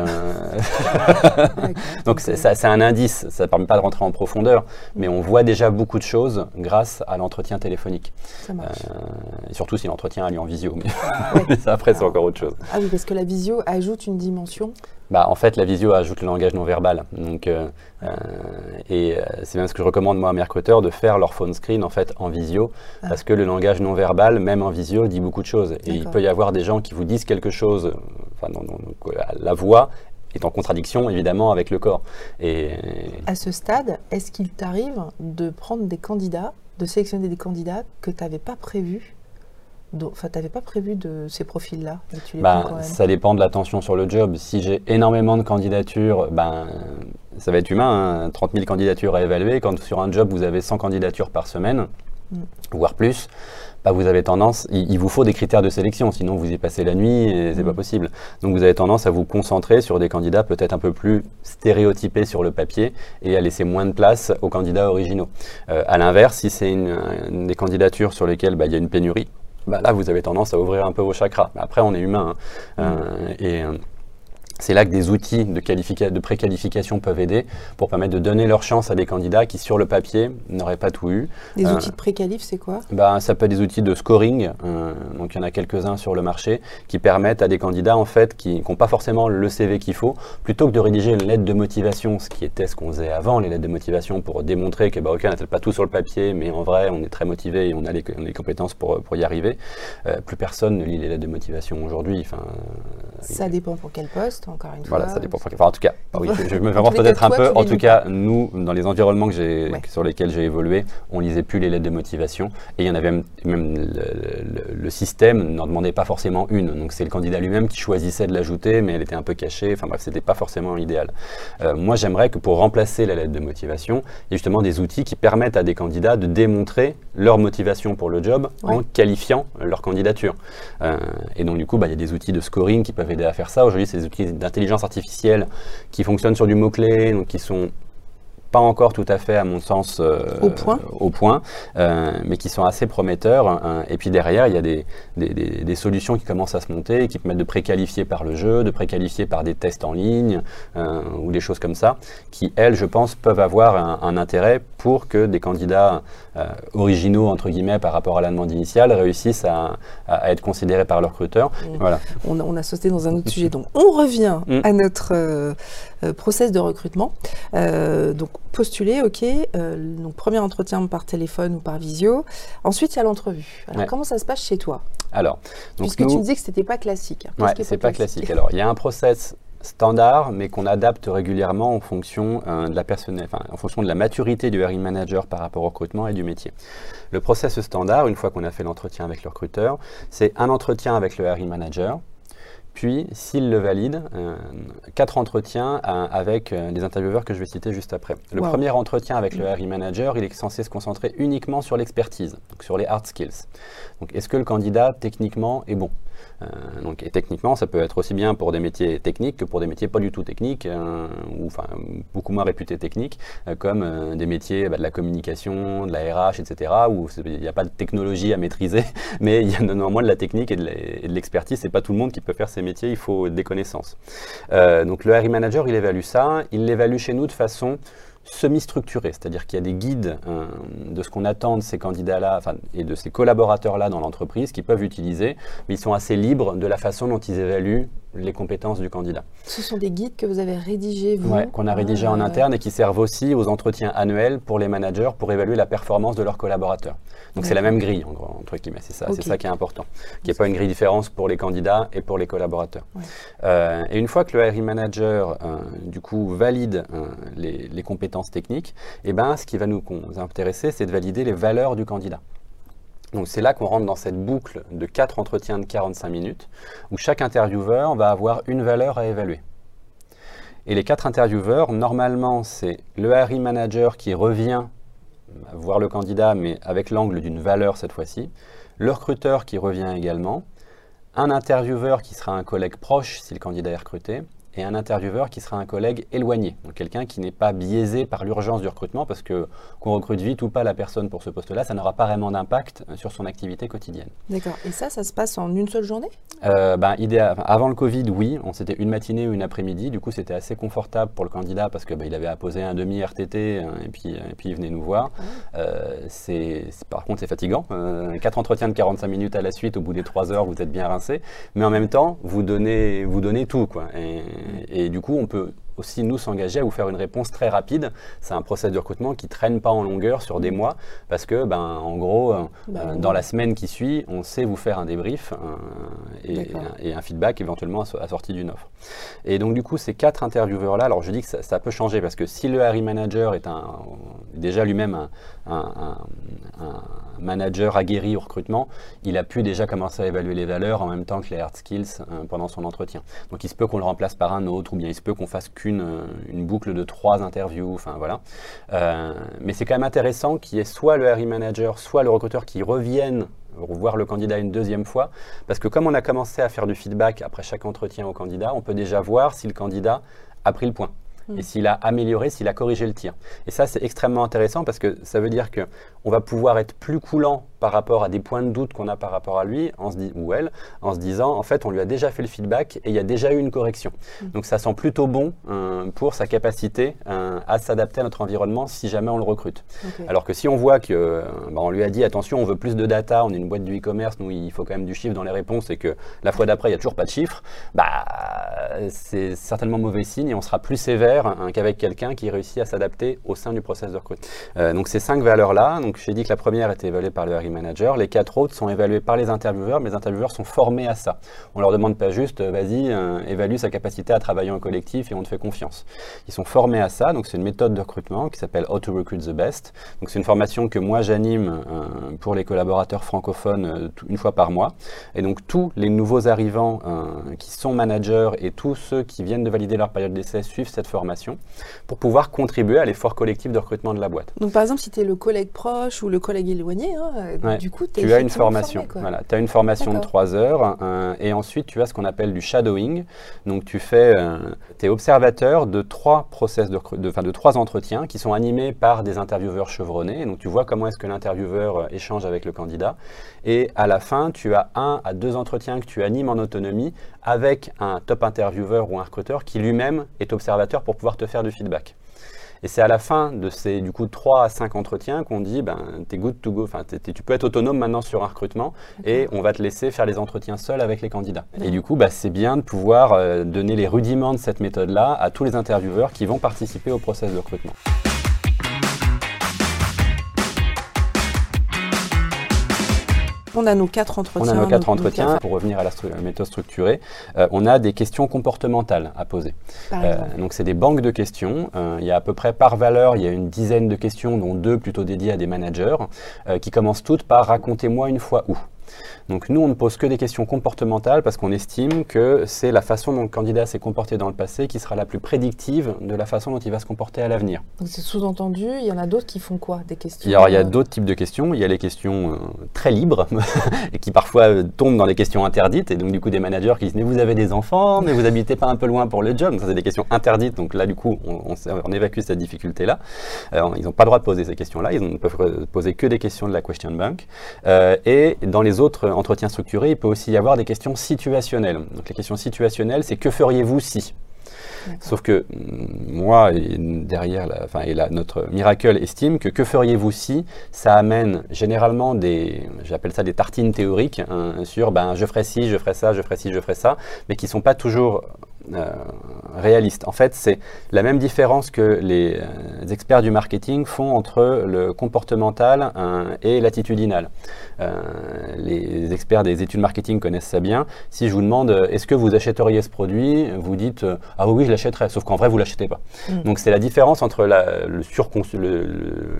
donc c'est un indice, ça ne permet pas de rentrer en profondeur, mais on voit déjà beaucoup de choses grâce à l'entretien téléphonique. Ça marche. Euh, et surtout si l'entretien a lieu en visio, mais ouais. ça, après c'est encore autre chose. Ah oui, parce que la visio ajoute une dimension. Bah, en fait, la visio ajoute le langage non verbal. Donc, euh, euh, et euh, c'est bien ce que je recommande moi à mes recruteurs de faire leur phone screen en fait en visio, ah. parce que le langage non verbal, même en visio, dit beaucoup de choses. Et il peut y avoir des gens qui vous disent quelque chose, enfin, non, non, la voix est en contradiction évidemment avec le corps. Et à ce stade, est-ce qu'il t'arrive de prendre des candidats, de sélectionner des candidats que tu n'avais pas prévus? Enfin, tu n'avais pas prévu de ces profils-là? Ben, ça dépend de la tension sur le job. Si j'ai énormément de candidatures, ben, ça va être humain, hein, trente mille candidatures à évaluer. Quand sur un job, vous avez cent candidatures par semaine, mm. voire plus, ben, vous avez tendance, il, il vous faut des critères de sélection, sinon vous y passez la nuit et c'est mm. pas possible. Donc vous avez tendance à vous concentrer sur des candidats peut-être un peu plus stéréotypés sur le papier et à laisser moins de place aux candidats originaux. Euh, à l'inverse, si c'est une, une des candidatures sur lesquelles ben, il y a une pénurie, bah là, vous avez tendance à ouvrir un peu vos chakras. Mais après, on est humain. Hein. Mmh. Euh, et euh, c'est là que des outils de, de préqualification peuvent aider pour permettre de donner leur chance à des candidats qui, sur le papier, n'auraient pas tout eu. Des euh, outils de préqualif, c'est quoi? Bah, ça peut être des outils de scoring. Euh, donc, il y en a quelques-uns sur le marché qui permettent à des candidats, en fait, qui n'ont pas forcément le C V qu'il faut, plutôt que de rédiger une lettre de motivation, ce qui était ce qu'on faisait avant, les lettres de motivation, pour démontrer que, bah, ok, on n'a peut-être pas tout sur le papier, mais en vrai, on est très motivé et on a les, on a les compétences pour, pour y arriver. Euh, plus personne ne lit les lettres de motivation aujourd'hui. Enfin, ça dépend pour quel poste. Encore une voilà, fois, ça dépend. Enfin, en tout cas, oui, je, je me fais peut-être un peu. En tout cas, nous, dans les environnements que j'ai, ouais. sur lesquels j'ai évolué, on lisait plus les lettres de motivation. Et il y en avait même, même le, le, le système n'en demandait pas forcément une. Donc c'est le candidat lui-même qui choisissait de l'ajouter, mais elle était un peu cachée. Enfin bref, c'était pas forcément idéal. Euh, moi, j'aimerais que pour remplacer la lettre de motivation, il y ait justement des outils qui permettent à des candidats de démontrer leur motivation pour le job, ouais. en qualifiant leur candidature. Euh, et donc du coup, bah, il y a des outils de scoring qui peuvent aider à faire ça. Aujourd'hui, c'est des outils d'intelligence artificielle qui fonctionnent sur du mot-clé, donc qui sont pas encore tout à fait, à mon sens, euh, au point, au point euh, mais qui sont assez prometteurs. Hein. Et puis derrière, il y a des, des, des, des solutions qui commencent à se monter et qui permettent de préqualifier par le jeu, de préqualifier par des tests en ligne euh, ou des choses comme ça, qui, elles, je pense, peuvent avoir un, un intérêt pour que des candidats euh, originaux, entre guillemets, par rapport à la demande initiale, réussissent à, à, à être considérés par leurs recruteurs. Mmh. Voilà. On, on a sauté dans un autre sujet. Donc, on revient mmh. à notre euh, process de recrutement. Euh, donc, postuler, ok, euh, donc premier entretien par téléphone ou par visio. Ensuite, il y a l'entrevue. Alors, ouais. comment ça se passe chez toi? Alors, donc puisque nous, tu me disais que c'était pas classique. Ouais, c'est pas classique. classique. Alors, il y a un process standard, mais qu'on adapte régulièrement en fonction, euh, de la personnel, enfin, en fonction de la maturité du hiring manager par rapport au recrutement et du métier. Le process standard, une fois qu'on a fait l'entretien avec le recruteur, c'est un entretien avec le hiring manager, puis, s'il le valide, euh, quatre entretiens euh, avec euh, les intervieweurs que je vais citer juste après. Le wow. premier entretien avec le hiring manager, il est censé se concentrer uniquement sur l'expertise, donc sur les hard skills. Donc, est-ce que le candidat, techniquement, est bon ? Euh, donc, et techniquement, ça peut être aussi bien pour des métiers techniques que pour des métiers pas du tout techniques, euh, ou enfin beaucoup moins réputés techniques, euh, comme euh, des métiers bah, de la communication, de la R H, et cetera, où il n'y a pas de technologie à maîtriser, mais il y a néanmoins de la technique et de l'expertise. C'est pas tout le monde qui peut faire ces métiers, il faut des connaissances. Euh, donc le hiring manager, il évalue ça, il l'évalue chez nous de façon semi-structuré, c'est-à-dire qu'il y a des guides euh, de ce qu'on attend de ces candidats-là enfin, et de ces collaborateurs-là dans l'entreprise qu'ils peuvent utiliser, mais ils sont assez libres de la façon dont ils évaluent les compétences du candidat. Ce sont des guides que vous avez rédigés, vous ? Oui, qu'on a rédigés ah, en interne et qui servent aussi aux entretiens annuels pour les managers pour évaluer la performance de leurs collaborateurs. Donc c'est la même grille, en gros, entre guillemets, c'est ça, okay. c'est ça qui est important. Qu'il n'y ait pas une grille différence pour les candidats et pour les collaborateurs. Ouais. Euh, et une fois que le hiring manager, euh, du coup, valide euh, les, les compétences techniques, eh ben, ce qui va nous, nous intéresser, c'est de valider les valeurs du candidat. Donc c'est là qu'on rentre dans cette boucle de quatre entretiens de quarante-cinq minutes, où chaque intervieweur va avoir une valeur à évaluer. Et les quatre intervieweurs, normalement, c'est le hiring manager qui revient voir le candidat, mais avec l'angle d'une valeur cette fois-ci, le recruteur qui revient également, un intervieweur qui sera un collègue proche si le candidat est recruté, et un intervieweur qui sera un collègue éloigné, donc quelqu'un qui n'est pas biaisé par l'urgence du recrutement, parce que qu'on recrute vite ou pas la personne pour ce poste-là, ça n'aura pas vraiment d'impact sur son activité quotidienne. D'accord. Et ça, ça se passe en une seule journée ? euh, ben, idéal, enfin, Avant le Covid, oui, on c'était une matinée ou une après-midi, du coup c'était assez confortable pour le candidat parce qu'il ben, avait à poser un demi-R T T hein, et, puis, et puis il venait nous voir. Ah. Euh, c'est, c'est, par contre, c'est fatigant. Euh, quatre entretiens de quarante-cinq minutes à la suite, au bout des trois heures, vous êtes bien rincé, mais en même temps, vous donnez, vous donnez tout, quoi. Et, Et du coup, on peut aussi nous s'engager à vous faire une réponse très rapide. C'est un process de recrutement qui ne traîne pas en longueur sur des mois parce que, ben, en gros, bah, euh, oui. dans la semaine qui suit, on sait vous faire un débrief euh, et, et un feedback éventuellement assorti d'une offre. Et donc, du coup, ces quatre intervieweurs-là, alors je dis que ça, ça peut changer parce que si le hiring manager est un, déjà lui-même un, un, un, un manager aguerri au recrutement, il a pu déjà commencer à évaluer les valeurs en même temps que les hard skills euh, pendant son entretien. Donc, il se peut qu'on le remplace par un autre ou bien il se peut qu'on fasse qu'une une boucle de trois interviews, enfin voilà. Euh, mais c'est quand même intéressant qu'il y ait soit le hiring manager, soit le recruteur qui reviennent voir le candidat une deuxième fois, parce que comme on a commencé à faire du feedback après chaque entretien au candidat, on peut déjà voir si le candidat a pris le point. Et s'il a amélioré, s'il a corrigé le tir. Et ça, c'est extrêmement intéressant parce que ça veut dire qu'on va pouvoir être plus coulant par rapport à des points de doute qu'on a par rapport à lui en se dit, ou elle, en se disant, en fait, on lui a déjà fait le feedback et il y a déjà eu une correction. Mmh. Donc, ça sent plutôt bon euh, pour sa capacité euh, à s'adapter à notre environnement si jamais on le recrute. Okay. Alors que si on voit qu'on euh, bah, lui a dit, attention, on veut plus de data, on est une boîte du e-commerce, nous, il faut quand même du chiffre dans les réponses et que la fois d'après, il n'y a toujours pas de chiffre, bah, c'est certainement mauvais signe et on sera plus sévère Hein, qu'avec quelqu'un qui réussit à s'adapter au sein du process de recrutement. Euh, donc ces cinq valeurs-là, donc j'ai dit que la première était évaluée par le hiring manager, les quatre autres sont évaluées par les intervieweurs, mais les intervieweurs sont formés à ça. On leur demande pas juste, euh, vas-y, euh, évalue sa capacité à travailler en collectif et on te fait confiance. Ils sont formés à ça, donc c'est une méthode de recrutement qui s'appelle How to Recruit the Best. Donc c'est une formation que moi j'anime euh, pour les collaborateurs francophones euh, une fois par mois. Et donc tous les nouveaux arrivants euh, qui sont managers et tous ceux qui viennent de valider leur période d'essai suivent cette formation pour pouvoir contribuer à l'effort collectif de recrutement de la boîte. Donc par exemple, si tu es le collègue proche ou le collègue éloigné, hein, ouais. du coup, tu as une formation. Formé, voilà, tu as une formation de trois heures euh, et ensuite tu as ce qu'on appelle du shadowing. Donc tu fais, euh, tu es observateur de trois process de, de, enfin, de trois entretiens qui sont animés par des intervieweurs chevronnés. Donc tu vois comment est-ce que l'intervieweur euh, échange avec le candidat. Et à la fin, tu as un à deux entretiens que tu animes en autonomie avec un top intervieweur ou un recruteur qui lui-même est observateur pour pouvoir te faire du feedback. Et c'est à la fin de ces du coup trois à cinq entretiens qu'on dit ben t'es good to go, enfin tu peux être autonome maintenant sur un recrutement okay. et on va te laisser faire les entretiens seul avec les candidats. Ouais. Et du coup bah, c'est bien de pouvoir euh, donner les rudiments de cette méthode-là à tous les intervieweurs qui vont participer au process de recrutement. On a nos quatre entretiens. On a nos quatre nos, entretiens. Nos... Pour revenir à la stru méthode structurée, euh, on a des questions comportementales à poser. Euh, donc, c'est des banques de questions. Euh, il y a à peu près par valeur, il y a une dizaine de questions, dont deux plutôt dédiées à des managers, euh, qui commencent toutes par « racontez-moi une fois où ». Donc nous, on ne pose que des questions comportementales parce qu'on estime que c'est la façon dont le candidat s'est comporté dans le passé qui sera la plus prédictive de la façon dont il va se comporter à l'avenir. Donc c'est sous-entendu, il y en a d'autres qui font quoi? Des questions? Alors il y a d'autres types de questions. Il y a les questions euh, très libres et qui parfois euh, tombent dans les questions interdites. Et donc du coup, des managers qui disent « mais vous avez des enfants, mais vous habitez pas un peu loin pour le job ?» Donc ça, c'est des questions interdites. Donc là, du coup, on, on, on évacue cette difficulté-là. Euh, ils n'ont pas le droit de poser ces questions-là. Ils ne peuvent poser que des questions de la question bank. Euh, et dans les autres entretien structuré, il peut aussi y avoir des questions situationnelles. Donc les questions situationnelles, c'est que feriez-vous si? Sauf que moi, et derrière, la, enfin, et la, notre Miracle estime que que feriez-vous si, ça amène généralement des, j'appelle ça des tartines théoriques, hein, sur ben, je ferais ci, je ferais ça, je ferais ci, je ferais ça, mais qui ne sont pas toujours euh, réalistes. En fait, c'est la même différence que les euh, experts du marketing font entre le comportemental euh, et l'attitudinal. Euh, les experts des études marketing connaissent ça bien. Si je vous demande euh, est-ce que vous achèteriez ce produit, vous dites euh, ah oui, oui je l'achèterais, sauf qu'en vrai vous l'achetez pas. Mm. Donc c'est la différence entre la, le, surcons- le, le,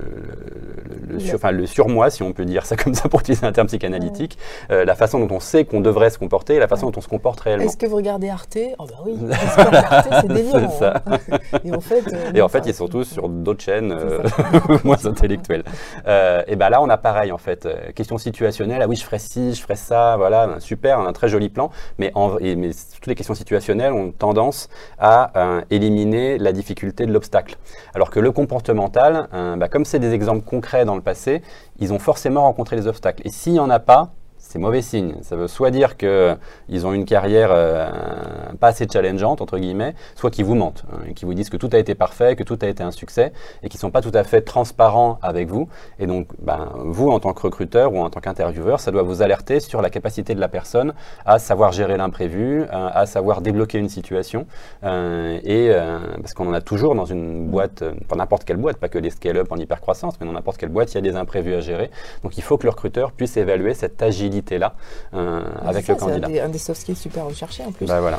le, le, sur, enfin, le surmoi, si on peut dire ça comme ça pour utiliser un terme psychanalytique, mm. euh, la façon dont on sait qu'on devrait se comporter et la façon mm. dont on se comporte réellement. Est-ce que vous regardez Arte? Oh bah oui, parce que Arte c'est délirant. C'est ça. Hein. Et en fait, euh, et en fait ils sont tous sur d'autres chaînes euh, moins intellectuelles. Euh, et ben là on a pareil en fait, euh, question situationnelle, ah oui je ferais ci, je ferais ça, voilà, super, on a un très joli plan, mais, en, et, mais toutes les questions situationnelles ont tendance à euh, éliminer la difficulté de l'obstacle. Alors que le comportemental, euh, bah, comme c'est des exemples concrets dans le passé, ils ont forcément rencontré des obstacles. Et s'il n'y en a pas, c'est mauvais signe. Ça veut soit dire qu'ils ont une carrière euh, pas assez challengeante, entre guillemets, soit qu'ils vous mentent, hein, qu'ils vous disent que tout a été parfait, que tout a été un succès, et qu'ils ne sont pas tout à fait transparents avec vous. Et donc, ben, vous, en tant que recruteur ou en tant qu'intervieweur, ça doit vous alerter sur la capacité de la personne à savoir gérer l'imprévu, euh, à savoir débloquer une situation. Euh, et euh, parce qu'on en a toujours dans une boîte, euh, dans n'importe quelle boîte, pas que les scale-up en hypercroissance, mais dans n'importe quelle boîte, il y a des imprévus à gérer. Donc, il faut que le recruteur puisse évaluer cette agilité là euh, avec ça, le candidat. C'est un, un des soft skills super recherchés en plus. Bah, voilà.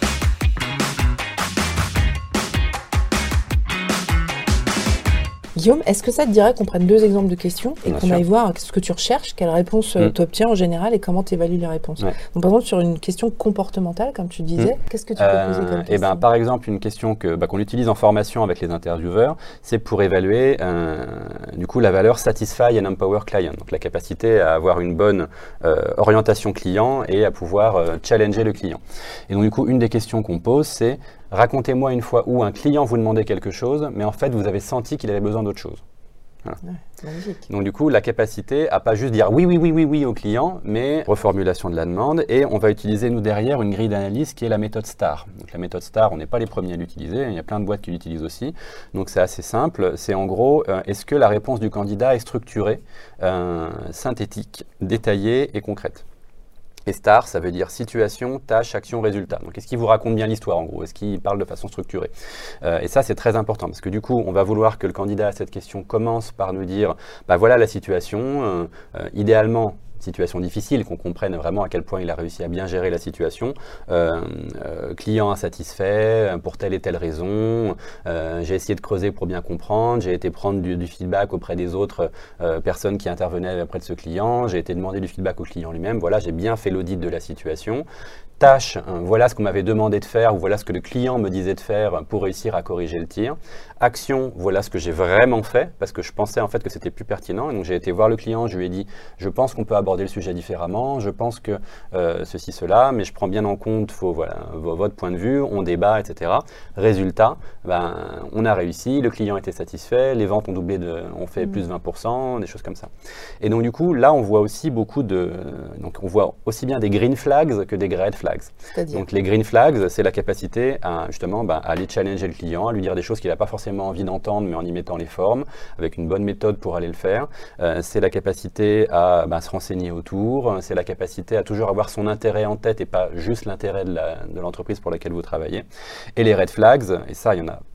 Guillaume, est-ce que ça te dirait qu'on prenne deux exemples de questions et qu'on aille voir ce que tu recherches, quelles réponses mm. tu obtiens en général et comment tu évalues les réponses? Ouais. Donc, par exemple, sur une question comportementale, comme tu disais, mm. qu'est-ce que tu peux euh, poser comme question? Eh ben, par exemple, une question que, bah, qu'on utilise en formation avec les intervieweurs, c'est pour évaluer euh, du coup, la valeur Satisfy and Empower Client, donc la capacité à avoir une bonne euh, orientation client et à pouvoir euh, challenger le client. Et donc, du coup, une des questions qu'on pose, c'est racontez-moi une fois où un client vous demandait quelque chose, mais en fait, vous avez senti qu'il avait besoin d'autre chose. Voilà. Ouais, c'est magnifique. Donc du coup, la capacité à pas juste dire oui, oui, oui, oui, oui au client, mais reformulation de la demande. Et on va utiliser, nous, derrière, une grille d'analyse qui est la méthode STAR. Donc la méthode STAR, on n'est pas les premiers à l'utiliser, il y a plein de boîtes qui l'utilisent aussi. Donc c'est assez simple. C'est en gros, euh, est-ce que la réponse du candidat est structurée, euh, synthétique, détaillée et concrète? Et STAR, ça veut dire situation, tâche, action, résultat. Donc, est-ce qu'il vous raconte bien l'histoire, en gros? Est-ce qu'il parle de façon structurée? euh, Et ça, c'est très important, parce que du coup, on va vouloir que le candidat à cette question commence par nous dire, bah voilà la situation, euh, euh, idéalement, situation difficile, qu'on comprenne vraiment à quel point il a réussi à bien gérer la situation. Euh, euh, client insatisfait pour telle et telle raison. Euh, j'ai essayé de creuser pour bien comprendre. J'ai été prendre du, du feedback auprès des autres euh, personnes qui intervenaient auprès de ce client. J'ai été demander du feedback au client lui-même. Voilà, j'ai bien fait l'audit de la situation. Tâche, hein, voilà ce qu'on m'avait demandé de faire ou voilà ce que le client me disait de faire pour réussir à corriger le tir. Action, voilà ce que j'ai vraiment fait parce que je pensais en fait que c'était plus pertinent. Et donc j'ai été voir le client, je lui ai dit, je pense qu'on peut aborder le sujet différemment, je pense que euh, ceci, cela, mais je prends bien en compte faut, voilà, votre point de vue, on débat, et cetera. Résultat, ben, on a réussi, le client était satisfait, les ventes ont doublé, de, on fait mmh. plus vingt pour cent, des choses comme ça. Et donc du coup, là, on voit aussi beaucoup de... Donc on voit aussi bien des green flags que des red flags. Donc les green flags, c'est la capacité à justement bah, à aller challenger le client, à lui dire des choses qu'il n'a pas forcément envie d'entendre, mais en y mettant les formes, avec une bonne méthode pour aller le faire. Euh, c'est la capacité à bah, se renseigner autour, c'est la capacité à toujours avoir son intérêt en tête et pas juste l'intérêt de l'entreprise pour laquelle vous travaillez. Et les red flags, et ça, il y en a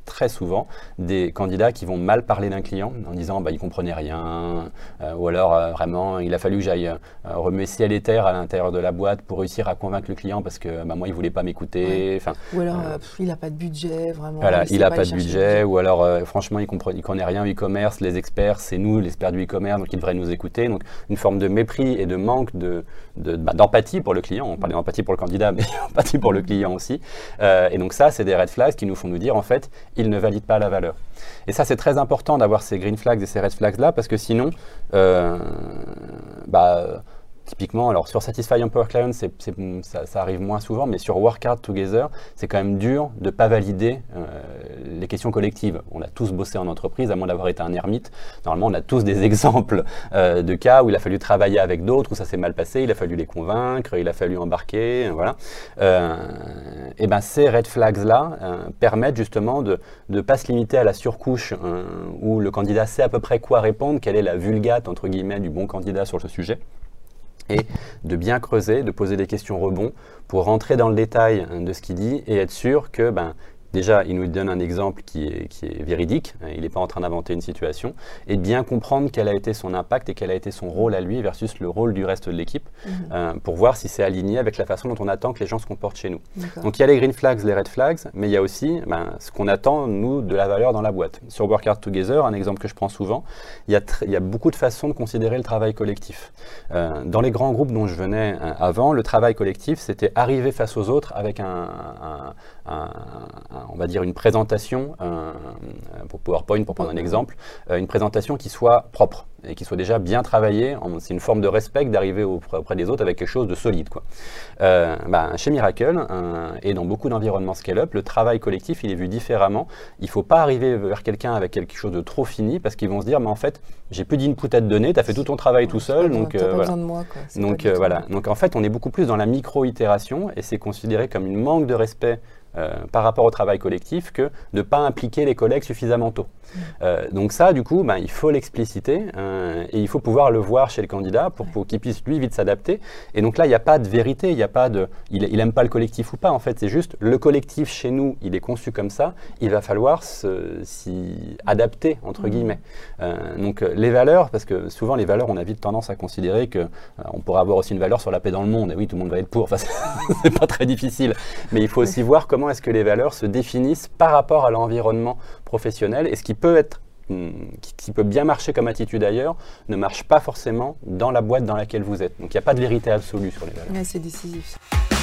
très souvent des candidats qui vont mal parler d'un client en disant bah, « il ne comprenait rien euh, » ou alors euh, vraiment « il a fallu que j'aille euh, remuer ciel et terre à l'intérieur de la boîte pour réussir à convaincre le client parce que bah, moi il ne voulait pas m'écouter. Ouais. » Ou alors euh, pff, il n'a pas de budget, vraiment. Voilà, il n'a pas, pas de budget ou alors euh, franchement il ne connaît rien au e-commerce, les experts c'est nous, les experts du e-commerce, donc il devrait nous écouter. Donc une forme de mépris et de manque de, de, bah, d'empathie pour le client. On parlait d'empathie pour le candidat, mais empathie pour le client aussi. Euh, et donc ça, c'est des red flags qui nous font nous dire, en fait, il ne valide pas la valeur. Et ça, c'est très important d'avoir ces green flags et ces red flags-là, parce que sinon, euh, bah, typiquement, alors sur Satisfy Empower Client, c'est, c'est, ça, ça arrive moins souvent, mais sur Work Hard Together, c'est quand même dur de ne pas valider euh, les questions collectives. On a tous bossé en entreprise, à moins d'avoir été un ermite. Normalement, on a tous des exemples euh, de cas où il a fallu travailler avec d'autres, où ça s'est mal passé, il a fallu les convaincre, il a fallu embarquer, voilà. Euh, et ben ces red flags-là euh, permettent justement de ne pas se limiter à la surcouche euh, où le candidat sait à peu près quoi répondre, quelle est la vulgate, entre guillemets, du bon candidat sur ce sujet. Et de bien creuser, de poser des questions rebonds pour rentrer dans le détail de ce qu'il dit et être sûr que, ben, déjà, il nous donne un exemple qui est, qui est véridique, il n'est pas en train d'inventer une situation, et de bien comprendre quel a été son impact et quel a été son rôle à lui versus le rôle du reste de l'équipe, mmh. euh, pour voir si c'est aligné avec la façon dont on attend que les gens se comportent chez nous. D'accord. Donc il y a les green flags, les red flags, mais il y a aussi ben, ce qu'on attend, nous, de la valeur dans la boîte. Sur Work Hard Together, un exemple que je prends souvent, il y a, tr- il y a beaucoup de façons de considérer le travail collectif. Euh, dans les grands groupes dont je venais euh, avant, le travail collectif, c'était arriver face aux autres avec un, un, un, un on va dire une présentation, euh, pour PowerPoint, pour prendre un exemple, euh, une présentation qui soit propre et qui soit déjà bien travaillée. C'est une forme de respect d'arriver auprès des autres avec quelque chose de solide, quoi. Euh, bah, chez Miracle euh, et dans beaucoup d'environnements scale-up, le travail collectif, il est vu différemment. Il ne faut pas arriver vers quelqu'un avec quelque chose de trop fini parce qu'ils vont se dire, mais en fait, j'ai plus d'input à te donner, tu as fait tout ton travail tout seul. Donc, euh, voilà. De moi, quoi. Donc, euh, voilà. Donc en fait, on est beaucoup plus dans la micro-itération et c'est considéré comme une manque de respect Euh, par rapport au travail collectif que de ne pas impliquer les collègues suffisamment tôt. Mmh. Euh, donc ça, du coup, ben, il faut l'expliciter euh, et il faut pouvoir le voir chez le candidat pour, pour qu'il puisse, lui, vite s'adapter. Et donc là, il n'y a pas de vérité, il n'y a pas de... Il n'aime pas le collectif ou pas, en fait. C'est juste, le collectif, chez nous, il est conçu comme ça. Il va falloir se, s'y adapter, entre mmh. guillemets. Euh, donc les valeurs, parce que souvent, les valeurs, on a vite tendance à considérer qu'on euh, pourrait avoir aussi une valeur sur la paix dans le monde. Et oui, tout le monde va être pour. Enfin, c'est pas très difficile. Mais il faut aussi voir comment est-ce que les valeurs se définissent par rapport à l'environnement professionnel et ce qui peut être, qui, qui peut bien marcher comme attitude ailleurs, ne marche pas forcément dans la boîte dans laquelle vous êtes. Donc il n'y a pas de vérité absolue sur les valeurs. Ouais, c'est décisif.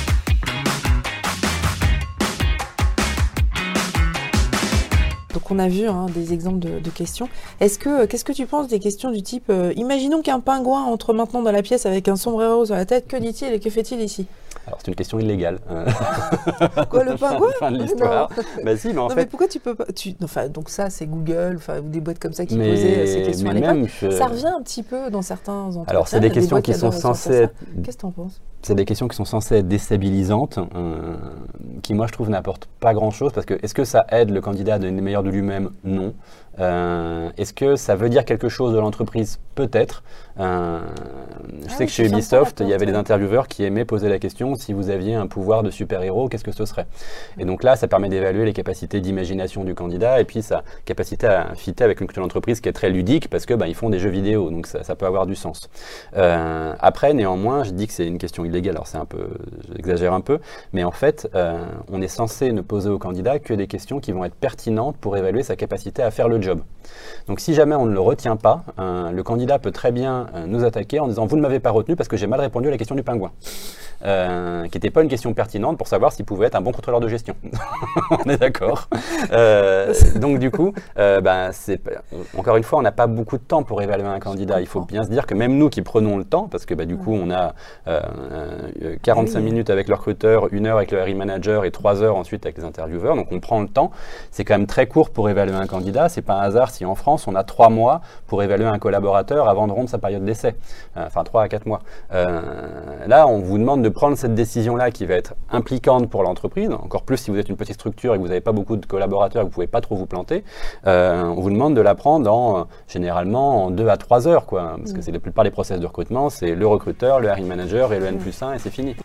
Donc on a vu hein, des exemples de, de questions. Est-ce que, qu'est-ce que tu penses des questions du type euh, imaginons qu'un pingouin entre maintenant dans la pièce avec un sombrero sur la tête, que dit-il et que fait-il ici ? Alors c'est une question illégale. Quoi, le pingouin ? Fin de l'histoire. Bah si, mais en non, fait... mais pourquoi tu peux pas tu... Enfin, donc ça, c'est Google, enfin, ou des boîtes comme ça qui mais... posaient ces questions mais à l'époque. Je... Ça revient un petit peu dans certains entretiens. Alors c'est des questions des qui sont censées être... Qu'est-ce que tu en penses ? C'est des questions qui sont censées être déstabilisantes, euh, qui moi je trouve n'apportent pas grand-chose, parce que est-ce que ça aide le candidat à donner le meilleur de lui-même ? Non. Euh, est-ce que ça veut dire quelque chose de l'entreprise ? Peut-être. Euh, je ah sais oui, que chez Ubisoft, il y avait des intervieweurs qui aimaient poser la question, si vous aviez un pouvoir de super-héros, qu'est-ce que ce serait ? Et donc là, ça permet d'évaluer les capacités d'imagination du candidat et puis sa capacité à fitter avec une culture d'entreprise qui est très ludique parce que bah, ils font des jeux vidéo, donc ça, ça peut avoir du sens. Euh, après, néanmoins, je dis que c'est une question illégale, alors c'est un peu, j'exagère un peu, mais en fait, euh, on est censé ne poser au candidat que des questions qui vont être pertinentes pour évaluer sa capacité à faire le job. Donc si jamais on ne le retient pas, euh, le candidat peut très bien euh, nous attaquer en disant « vous ne m'avez pas retenu parce que j'ai mal répondu à la question du pingouin ». Euh, qui n'était pas une question pertinente pour savoir s'il pouvait être un bon contrôleur de gestion. On est d'accord. Euh, donc du coup, euh, bah, c'est, encore une fois, on n'a pas beaucoup de temps pour évaluer un candidat. Il faut bien se dire que même nous qui prenons le temps, parce que bah, du coup on a euh, euh, quarante-cinq oui. minutes avec le recruteur, une heure avec le R I manager et trois heures ensuite avec les intervieweurs, donc on prend le temps. C'est quand même très court pour évaluer un candidat. C'est pas un hasard si en France on a trois mois pour évaluer un collaborateur avant de rompre sa période d'essai. Euh, enfin trois à quatre mois. Euh, là, on vous demande de prendre cette décision-là qui va être impliquante pour l'entreprise, encore plus si vous êtes une petite structure et que vous n'avez pas beaucoup de collaborateurs et que vous ne pouvez pas trop vous planter, euh, on vous demande de la prendre en, euh, généralement en deux à trois heures, quoi, parce mmh. que c'est la plupart des process de recrutement, c'est le recruteur, le R I manager et le N plus un et c'est fini.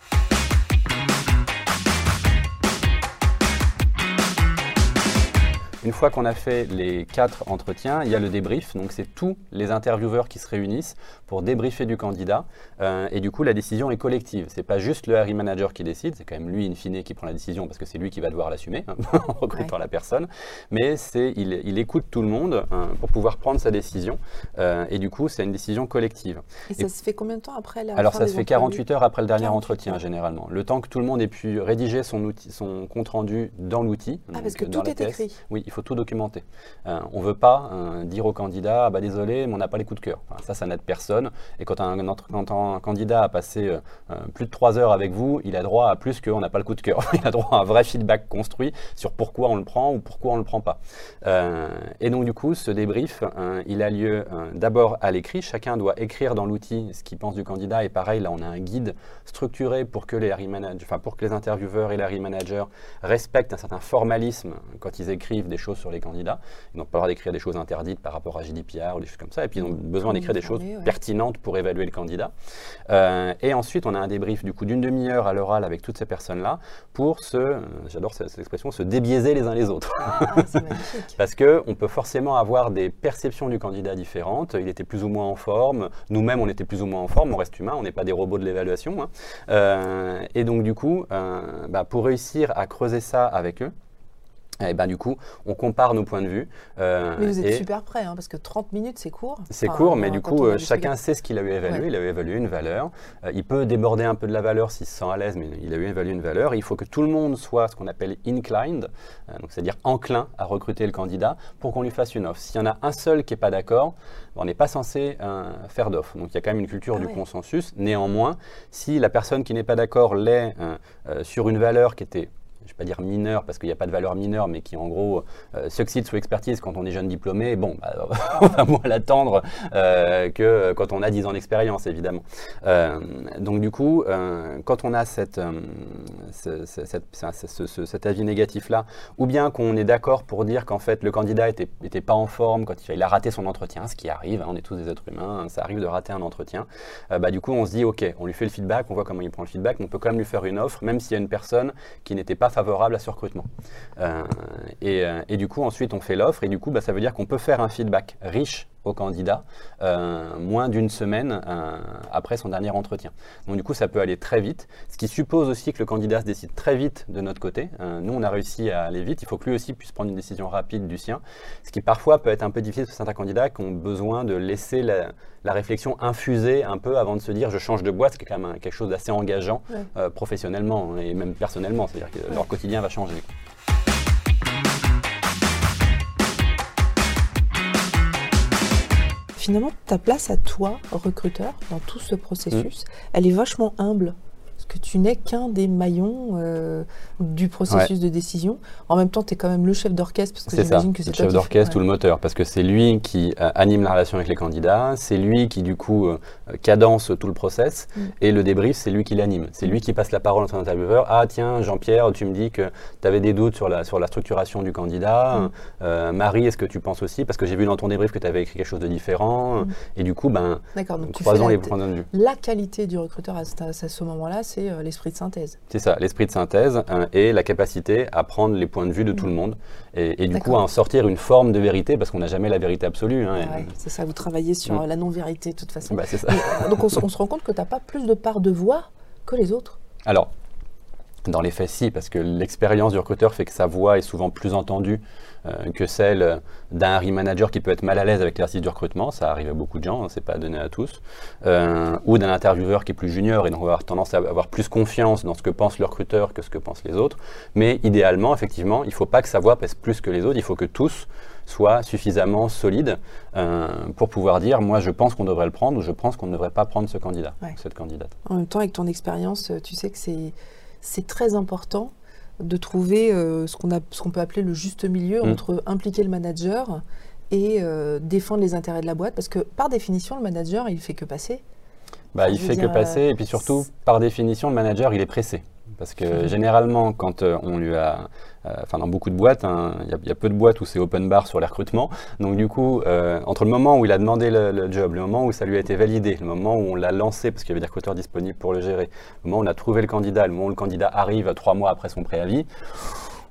une fois qu'on a fait les quatre entretiens, il y a le débrief. Donc, c'est tous les intervieweurs qui se réunissent pour débriefer du candidat. Euh, et du coup, la décision est collective. Ce n'est pas juste le hiring manager qui décide, c'est quand même lui, in fine, qui prend la décision parce que c'est lui qui va devoir l'assumer hein, en recrutant ouais. la personne. Mais c'est, il, il écoute tout le monde hein, pour pouvoir prendre sa décision. Euh, et du coup, c'est une décision collective. Et ça et, se fait combien de temps après la Alors, ça se fait quarante-huit heures après le dernier entretien, heures. généralement. Le temps que tout le monde ait pu rédiger son, outil, son compte rendu dans l'outil. Ah, parce que tout est écrit. Oui, il faut tout documenter. Euh, on ne veut pas euh, dire au candidat, ah, bah, désolé, mais on n'a pas les coups de cœur. Enfin, ça, ça n'aide personne. Et quand un, quand un candidat a passé euh, plus de trois heures avec vous, il a droit à plus qu'on n'a pas le coup de cœur. Il a droit à un vrai feedback construit sur pourquoi on le prend ou pourquoi on ne le prend pas. Euh, et donc, du coup, ce débrief, euh, il a lieu euh, d'abord à l'écrit. Chacun doit écrire dans l'outil ce qu'il pense du candidat. Et pareil, là, on a un guide structuré pour que les hiring managers, enfin, pour que les intervieweurs et les hiring managers respectent un certain formalisme quand ils écrivent des choses sur les candidats. Ils n'ont pas le droit d'écrire des choses interdites par rapport à G D P R ou des choses comme ça. Et puis, ils ont besoin d'écrire des choses ouais. pertinentes pour évaluer le candidat. Euh, et ensuite, on a un débrief du coup d'une demi-heure à l'oral avec toutes ces personnes-là pour se, euh, j'adore cette, cette expression, se débiaiser les uns les autres. Ah, c'est magnifique. Parce qu'on peut forcément avoir des perceptions du candidat différentes. Il était plus ou moins en forme. Nous-mêmes, on était plus ou moins en forme. On reste humain. On n'est pas des robots de l'évaluation. Hein. Euh, et donc, du coup, euh, bah, pour réussir à creuser ça avec eux, et ben, du coup, on compare nos points de vue. Euh, mais vous êtes super prêt, hein, parce que trente minutes, c'est court. C'est enfin, court, mais du coup, euh, chacun sait ce qu'il a eu évalué. Ouais. Il a eu évalué une valeur. Euh, il peut déborder un peu de la valeur s'il se sent à l'aise, mais il a eu évalué une valeur. Il faut que tout le monde soit ce qu'on appelle inclined, euh, c'est-à-dire enclin à recruter le candidat pour qu'on lui fasse une offre. S'il y en a un seul qui n'est pas d'accord, on n'est pas censé euh, faire d'offre. Donc, il y a quand même une culture ah, du ouais. consensus. Néanmoins, si la personne qui n'est pas d'accord l'est euh, euh, sur une valeur qui était je ne vais pas dire mineur parce qu'il n'y a pas de valeur mineure, mais qui en gros euh, succède sous expertise quand on est jeune diplômé, bon, bah, on va moins l'attendre euh, que quand on a dix ans d'expérience, évidemment. Euh, donc du coup, euh, quand on a cette, euh, ce, cette, ce, ce, cet avis négatif-là, ou bien qu'on est d'accord pour dire qu'en fait le candidat n'était était pas en forme, quand il a raté son entretien, ce qui arrive, hein, on est tous des êtres humains, hein, ça arrive de rater un entretien, euh, bah, du coup on se dit ok, on lui fait le feedback, on voit comment il prend le feedback, mais on peut quand même lui faire une offre, même s'il y a une personne qui n'était pas favorable à ce recrutement. Euh, et, euh, et du coup, ensuite, on fait l'offre et du coup, bah, ça veut dire qu'on peut faire un feedback riche au candidat euh, moins d'une semaine euh, après son dernier entretien. Donc du coup, ça peut aller très vite, ce qui suppose aussi que le candidat se décide très vite de notre côté. Euh, nous, on a réussi à aller vite. Il faut que lui aussi puisse prendre une décision rapide du sien, ce qui parfois peut être un peu difficile pour certains candidats qui ont besoin de laisser la, la réflexion infuser un peu avant de se dire je change de boîte, ce qui est quand même un, quelque chose d'assez engageant ouais. euh, professionnellement et même personnellement, c'est-à-dire que ouais. leur quotidien va changer. Finalement, ta place à toi, recruteur, dans tout ce processus, mmh. elle est vachement humble. Parce que tu n'es qu'un des maillons euh, du processus ouais. de décision. En même temps, tu es quand même le chef d'orchestre, parce que j'imagine que c'est toi le chef d'orchestre ou le moteur, parce que c'est lui qui euh, anime la relation avec les candidats, c'est lui qui, du coup, euh, cadence tout le process, mm. et le débrief, c'est lui qui l'anime. C'est lui qui passe la parole entre intervieweur. Ah tiens, Jean-Pierre, tu me dis que tu avais des doutes sur la, sur la structuration du candidat. Mm. Euh, Marie, est-ce que tu penses aussi? Parce que j'ai vu dans ton débrief que tu avais écrit quelque chose de différent. Mm. Et du coup, ben, croisons les points de vue. La qualité du recruteur à ce, à ce moment-là, c'est euh, l'esprit de synthèse. C'est ça, l'esprit de synthèse hein, et la capacité à prendre les points de vue de mmh. tout le monde et, et du coup à en sortir une forme de vérité parce qu'on n'a jamais la vérité absolue. Hein, ah ouais, c'est ça, vous travaillez sur mmh. la non-vérité de toute façon. Bah, c'est ça. Et, donc on, on se rend compte que tu n'as pas plus de part de voix que les autres. Alors, dans les faits, si, parce que l'expérience du recruteur fait que sa voix est souvent plus entendue euh, que celle d'un hiring manager qui peut être mal à l'aise avec l'exercice du recrutement. Ça arrive à beaucoup de gens, hein, c'est pas donné à tous. Euh, ou d'un intervieweur qui est plus junior et donc on va avoir tendance à avoir plus confiance dans ce que pense le recruteur que ce que pensent les autres. Mais idéalement, effectivement, il ne faut pas que sa voix pèse plus que les autres. Il faut que tous soient suffisamment solides euh, pour pouvoir dire moi je pense qu'on devrait le prendre ou je pense qu'on ne devrait pas prendre ce candidat ouais. ou cette candidate. En même temps, avec ton expérience, tu sais que c'est c'est très important de trouver euh, ce qu'on a, ce qu'on peut appeler le juste milieu mmh. entre impliquer le manager et euh, défendre les intérêts de la boîte. Parce que par définition, le manager, il ne fait que passer. Bah, enfin, il fait dire, que passer euh, et puis surtout, par définition, le manager, il est pressé. Parce que généralement, quand euh, on lui a, enfin euh, dans beaucoup de boîtes, il hein, y, y a peu de boîtes où c'est open bar sur les recrutements. Donc du coup, euh, entre le moment où il a demandé le, le job, le moment où ça lui a été validé, le moment où on l'a lancé parce qu'il y avait des recruteurs disponibles pour le gérer, le moment où on a trouvé le candidat, le moment où le candidat arrive trois mois après son préavis,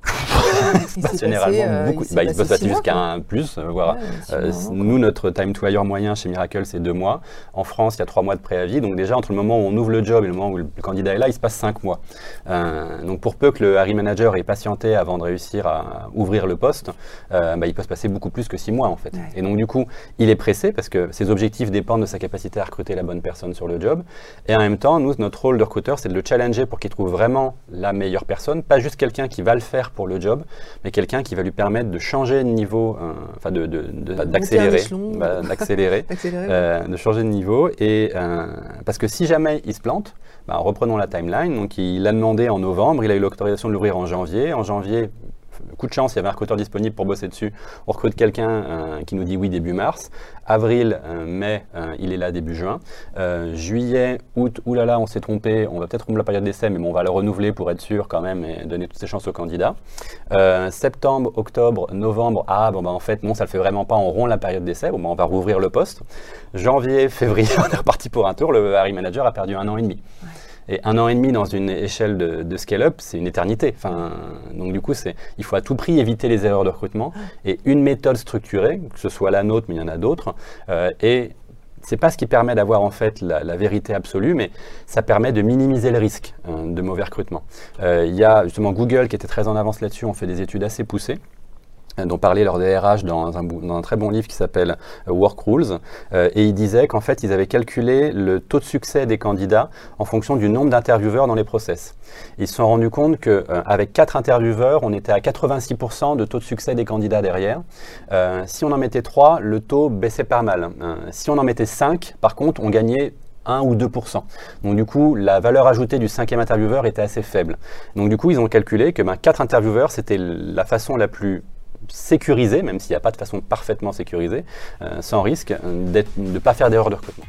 bah, généralement, passé, beaucoup. Euh, il, bah, il peut se passer jusqu'à un plus, voire. Ouais, euh, nous, notre time to hire moyen chez Miracle, c'est deux mois. En France, il y a trois mois de préavis. Donc déjà, entre le moment où on ouvre le job et le moment où le candidat est là, il se passe cinq mois. Euh, donc pour peu que le hiring manager ait patienté avant de réussir à ouvrir le poste, euh, bah, il peut se passer beaucoup plus que six mois en fait. Ouais. Et donc du coup, il est pressé parce que ses objectifs dépendent de sa capacité à recruter la bonne personne sur le job. Et en même temps, nous, notre rôle de recruteur, c'est de le challenger pour qu'il trouve vraiment la meilleure personne, pas juste quelqu'un qui va le faire pour le job, mais quelqu'un qui va lui permettre de changer de niveau, euh, enfin de, de, de, d'accélérer, bah, d'accélérer, euh, de changer de niveau. Et euh, parce que si jamais il se plante, bah, reprenons la timeline. Donc il l'a demandé en novembre, il a eu l'autorisation de l'ouvrir en janvier. En janvier, coup de chance, il y avait un recruteur disponible pour bosser dessus. On recrute quelqu'un euh, qui nous dit oui début mars. Avril, euh, mai, euh, il est là début juin. Euh, juillet, août, oulala, on s'est trompé. On va peut-être rompre la période d'essai, mais bon, on va le renouveler pour être sûr quand même et donner toutes ses chances aux candidats. Euh, septembre, octobre, novembre, ah bon bah en fait non, ça le fait vraiment pas. On rompt la période d'essai. Bon bah on va rouvrir le poste. Janvier, février, on est reparti pour un tour. Le hiring manager a perdu un an et demi. Ouais. Et un an et demi dans une échelle de, de scale-up, c'est une éternité. Enfin, donc du coup, c'est, il faut à tout prix éviter les erreurs de recrutement. Et une méthode structurée, que ce soit la nôtre, mais il y en a d'autres, euh, et c'est pas ce qui permet d'avoir en fait la, la vérité absolue, mais ça permet de minimiser le risque hein, de mauvais recrutement. Euh, il y a justement Google qui était très en avance là-dessus, on fait des études assez poussées, dont parlait leur D R H dans un, dans un très bon livre qui s'appelle Work Rules, euh, et il disait qu'en fait ils avaient calculé le taux de succès des candidats en fonction du nombre d'intervieweurs dans les process. Ils se sont rendus compte qu'avec euh, quatre intervieweurs, on était à quatre-vingt-six pour cent de taux de succès des candidats derrière. Euh, si on en mettait trois, le taux baissait pas mal. Euh, si on en mettait cinq, par contre, on gagnait un ou deux pour cent. Donc du coup, la valeur ajoutée du cinquième intervieweur était assez faible. Donc du coup, ils ont calculé que ben, quatre intervieweurs, c'était la façon la plus sécurisé, même s'il n'y a pas de façon parfaitement sécurisée, euh, sans risque euh, de ne pas faire d'erreur de recrutement.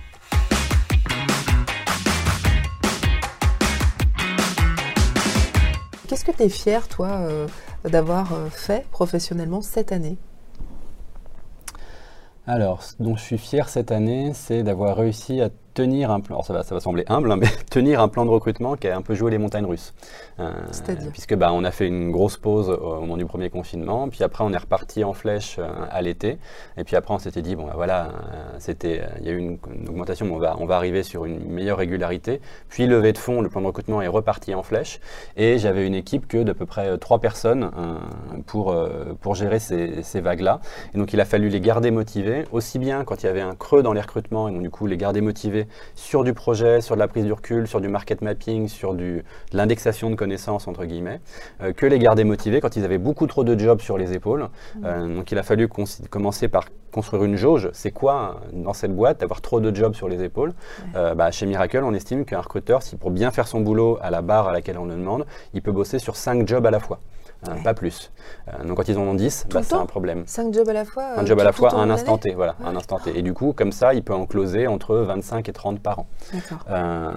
Qu'est-ce que tu es fier, toi, euh, d'avoir euh, fait professionnellement cette année ? Alors, ce dont je suis fier cette année, c'est d'avoir réussi à tenir un plan, alors ça va, ça va sembler humble, hein, mais tenir un plan de recrutement qui a un peu joué les montagnes russes. Euh, C'est-à-dire ? Puisque bah, on a fait une grosse pause au, au moment du premier confinement, puis après on est reparti en flèche euh, à l'été, et puis après on s'était dit, bon bah, voilà, euh, c'était, il y a eu une, une augmentation, mais on va, on va arriver sur une meilleure régularité, puis levée de fonds, le plan de recrutement est reparti en flèche, et j'avais une équipe que d'à peu près trois personnes euh, pour, euh, pour gérer ces, ces vagues-là, et donc il a fallu les garder motivés, aussi bien quand il y avait un creux dans les recrutements, et donc du coup les garder motivés sur du projet, sur de la prise du recul, sur du market mapping, sur du, de l'indexation de connaissances, entre guillemets, euh, que les garder motivés quand ils avaient beaucoup trop de jobs sur les épaules. Mmh. Euh, donc il a fallu commencer par construire une jauge. C'est quoi, dans cette boîte, d'avoir trop de jobs sur les épaules ? Mmh. euh, bah, Chez Miracle, on estime qu'un recruteur, si pour bien faire son boulot à la barre à laquelle on le demande, il peut bosser sur cinq jobs à la fois. Euh, ouais. Pas plus. Euh, donc quand ils en ont dix, bah, c'est un problème. cinq jobs à la fois Un euh, job à la fois à un instant T, voilà, ouais. un instant T. Et du coup, comme ça, il peut en closer entre vingt-cinq et trente par an. Euh,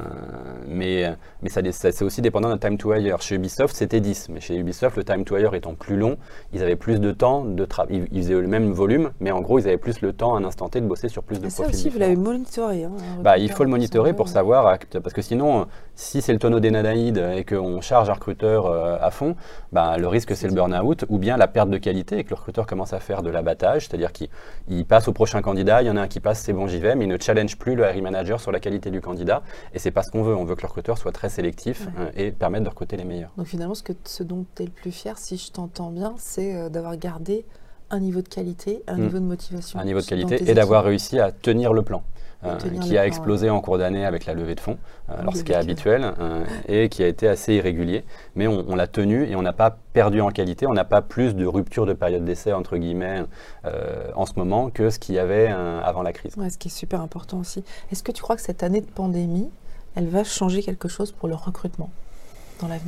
mais mais ça, ça, c'est aussi dépendant d'un time to hire. Chez Ubisoft, c'était dix. Mais chez Ubisoft, le time to hire étant plus long, ils avaient plus de temps de travail. Ils, ils faisaient le même volume, mais en gros, ils avaient plus le temps à un instant T de bosser sur plus de profils. Ça aussi, différents. Vous l'avez monitoré. Hein, bah, il faut le monitorer pour savoir, parce que sinon, si c'est le tonneau des Nanaïdes et qu'on charge un recruteur euh, à fond, bah, le risque c'est le burn-out ou bien la perte de qualité et que le recruteur commence à faire de l'abattage, c'est-à-dire qu'il passe au prochain candidat, il y en a un qui passe, c'est bon j'y vais, mais il ne challenge plus le hiring manager sur la qualité du candidat et c'est pas ce qu'on veut, on veut que le recruteur soit très sélectif ouais. euh, et permette de recruter les meilleurs. Donc finalement ce, que, ce dont tu es le plus fier, si je t'entends bien, c'est euh, d'avoir gardé un niveau de qualité, un mmh. niveau de motivation. Un niveau de qualité et d'avoir réussi à tenir le plan. Euh, qui a explosé en cours d'année avec la levée de fonds, euh, alors ce qui est habituel euh, et qui a été assez irrégulier, mais on, on l'a tenu et on n'a pas perdu en qualité, on n'a pas plus de rupture de période d'essai entre guillemets euh, en ce moment que ce qu'il y avait euh, avant la crise. Ouais, ce qui est super important aussi. Est-ce que tu crois que cette année de pandémie, elle va changer quelque chose pour le recrutement dans l'avenir ?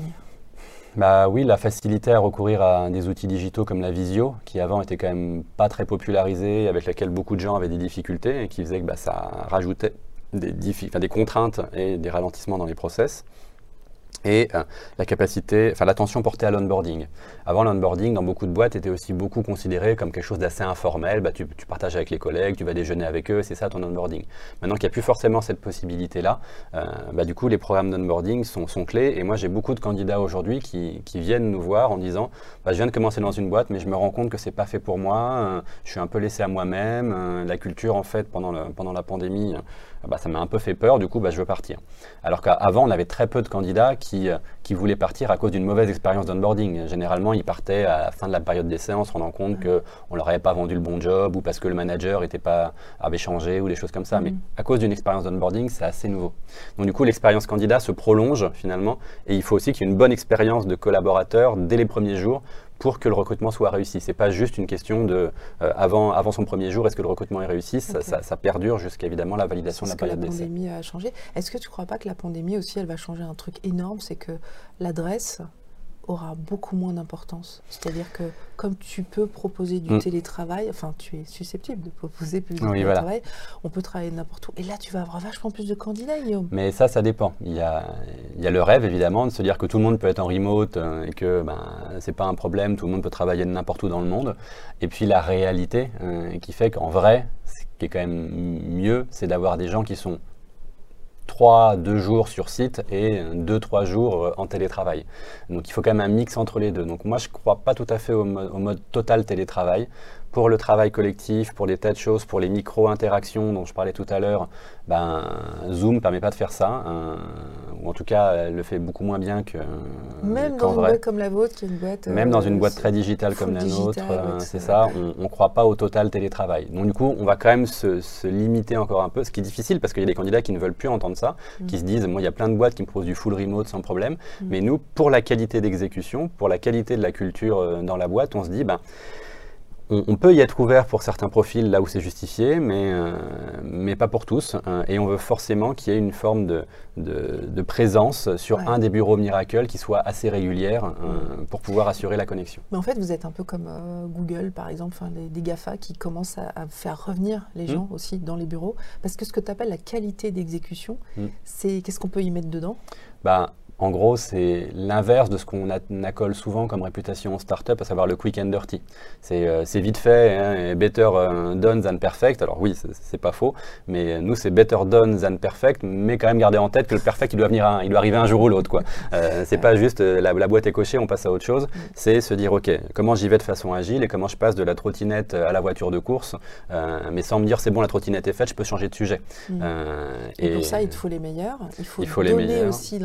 Bah oui, la facilité à recourir à des outils digitaux comme la visio, qui avant était quand même pas très popularisée, avec laquelle beaucoup de gens avaient des difficultés et qui faisait que bah, ça rajoutait des, enfin, des contraintes et des ralentissements dans les process. et euh, la capacité, enfin l'attention portée à l'onboarding. Avant, l'onboarding, dans beaucoup de boîtes, était aussi beaucoup considéré comme quelque chose d'assez informel. Bah, tu, tu partages avec les collègues, tu vas déjeuner avec eux, c'est ça ton onboarding. Maintenant qu'il n'y a plus forcément cette possibilité-là, euh, bah, du coup, les programmes d'onboarding sont, sont clés. Et moi, j'ai beaucoup de candidats aujourd'hui qui, qui viennent nous voir en disant bah, « Je viens de commencer dans une boîte, mais je me rends compte que c'est pas fait pour moi. Euh, je suis un peu laissé à moi-même. Euh, la culture, en fait, pendant, le, pendant la pandémie, euh, bah, ça m'a un peu fait peur. Du coup, bah, je veux partir. » Alors qu'avant, on avait très peu de candidats qui, euh, qui voulaient partir à cause d'une mauvaise expérience d'onboarding. Généralement, ils partaient à la fin de la période d'essai en se rendant compte qu'on ne leur avait pas vendu le bon job ou parce que le manager était pas, avait changé ou des choses comme ça. Mm-hmm. Mais à cause d'une expérience d'onboarding, c'est assez nouveau. Donc du coup, l'expérience candidat se prolonge finalement et il faut aussi qu'il y ait une bonne expérience de collaborateur dès les premiers jours pour que le recrutement soit réussi. Ce n'est pas juste une question de, euh, avant, avant son premier jour, est-ce que le recrutement est réussi? Okay. ça, ça, ça perdure jusqu'à évidemment la validation de la période d'essai. La pandémie a changé. Est-ce que tu ne crois pas que la pandémie aussi, elle va changer un truc énorme, c'est que l'adresse aura beaucoup moins d'importance. C'est-à-dire que comme tu peux proposer du mmh. télétravail, enfin tu es susceptible de proposer plus de oui, télétravail, voilà. on peut travailler n'importe où. Et là, tu vas avoir vachement plus de candidats, Guillaume. Mais ça, ça dépend. Il y a, il y a le rêve, évidemment, de se dire que tout le monde peut être en remote euh, et que ben, c'est pas un problème, tout le monde peut travailler n'importe où dans le monde. Et puis la réalité euh, qui fait qu'en vrai, ce qui est quand même mieux, c'est d'avoir des gens qui sont trois, deux jours sur site et deux, trois jours en télétravail. Donc il faut quand même un mix entre les deux. Donc moi je ne crois pas tout à fait au mode, au mode total télétravail. Pour le travail collectif, pour des tas de choses, pour les micro-interactions dont je parlais tout à l'heure, ben, Zoom ne permet pas de faire ça, hein, ou en tout cas, elle le fait beaucoup moins bien que Même dans une vrai. boîte comme la vôtre, qui est une boîte... Même euh, dans une boîte très très digitale comme la nôtre, euh, c'est ça, on ne croit pas au total télétravail. Donc du coup, on va quand même se, se limiter encore un peu, ce qui est difficile parce qu'il y a des candidats qui ne veulent plus entendre ça, mmh. qui se disent, moi, il y a plein de boîtes qui me proposent du full remote sans problème, mmh. mais nous, pour la qualité d'exécution, pour la qualité de la culture euh, dans la boîte, on se dit, ben, On, on peut y être ouvert pour certains profils là où c'est justifié, mais, euh, mais pas pour tous. Euh, et on veut forcément qu'il y ait une forme de, de, de présence sur ouais. un des bureaux Miracle qui soit assez régulière euh, pour pouvoir assurer la connexion. Mais en fait, vous êtes un peu comme euh, Google, par exemple, des, des GAFA qui commencent à, à faire revenir les gens mmh. aussi dans les bureaux. Parce que ce que tu appelles la qualité d'exécution, mmh. c'est qu'est-ce qu'on peut y mettre dedans? bah, En gros, c'est l'inverse de ce qu'on accole souvent comme réputation en start-up, à savoir le quick and dirty. C'est euh, vite fait, hein, better euh, done than perfect. Alors oui, c'est pas faux, mais nous, c'est better done than perfect, mais quand même garder en tête que le perfect, il doit, venir un, il doit arriver un jour ou l'autre. Euh, c'est pas juste euh, la, la boîte est cochée, on passe à autre chose. C'est se dire, OK, comment j'y vais de façon agile et comment je passe de la trottinette à la voiture de course, euh, mais sans me dire, c'est bon, la trottinette est faite, je peux changer de sujet. Mmh. Euh, et, et pour ça, il te faut les meilleurs. Il faut, il faut donner les meilleurs. aussi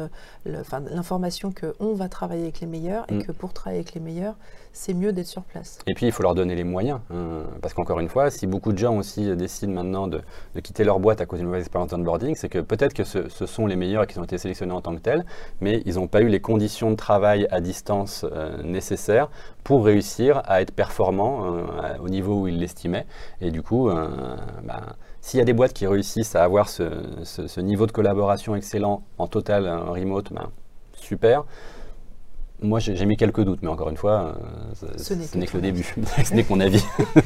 l'information qu'on va travailler avec les meilleurs et mmh. que pour travailler avec les meilleurs, c'est mieux d'être sur place. Et puis, il faut leur donner les moyens. Hein, parce qu'encore une fois, si beaucoup de gens aussi décident maintenant de, de quitter leur boîte à cause d'une mauvaise expérience d'onboarding, c'est que peut-être que ce, ce sont les meilleurs qui ont été sélectionnés en tant que tels, mais ils n'ont pas eu les conditions de travail à distance euh, nécessaires pour réussir à être performants euh, au niveau où ils l'estimaient. Et du coup, euh, bah, s'il y a des boîtes qui réussissent à avoir ce, ce, ce niveau de collaboration excellent en total en remote, ben, super. Moi, j'ai mis quelques doutes, mais encore une fois, euh, ce n'est que, que le début. Ce n'est que mon avis.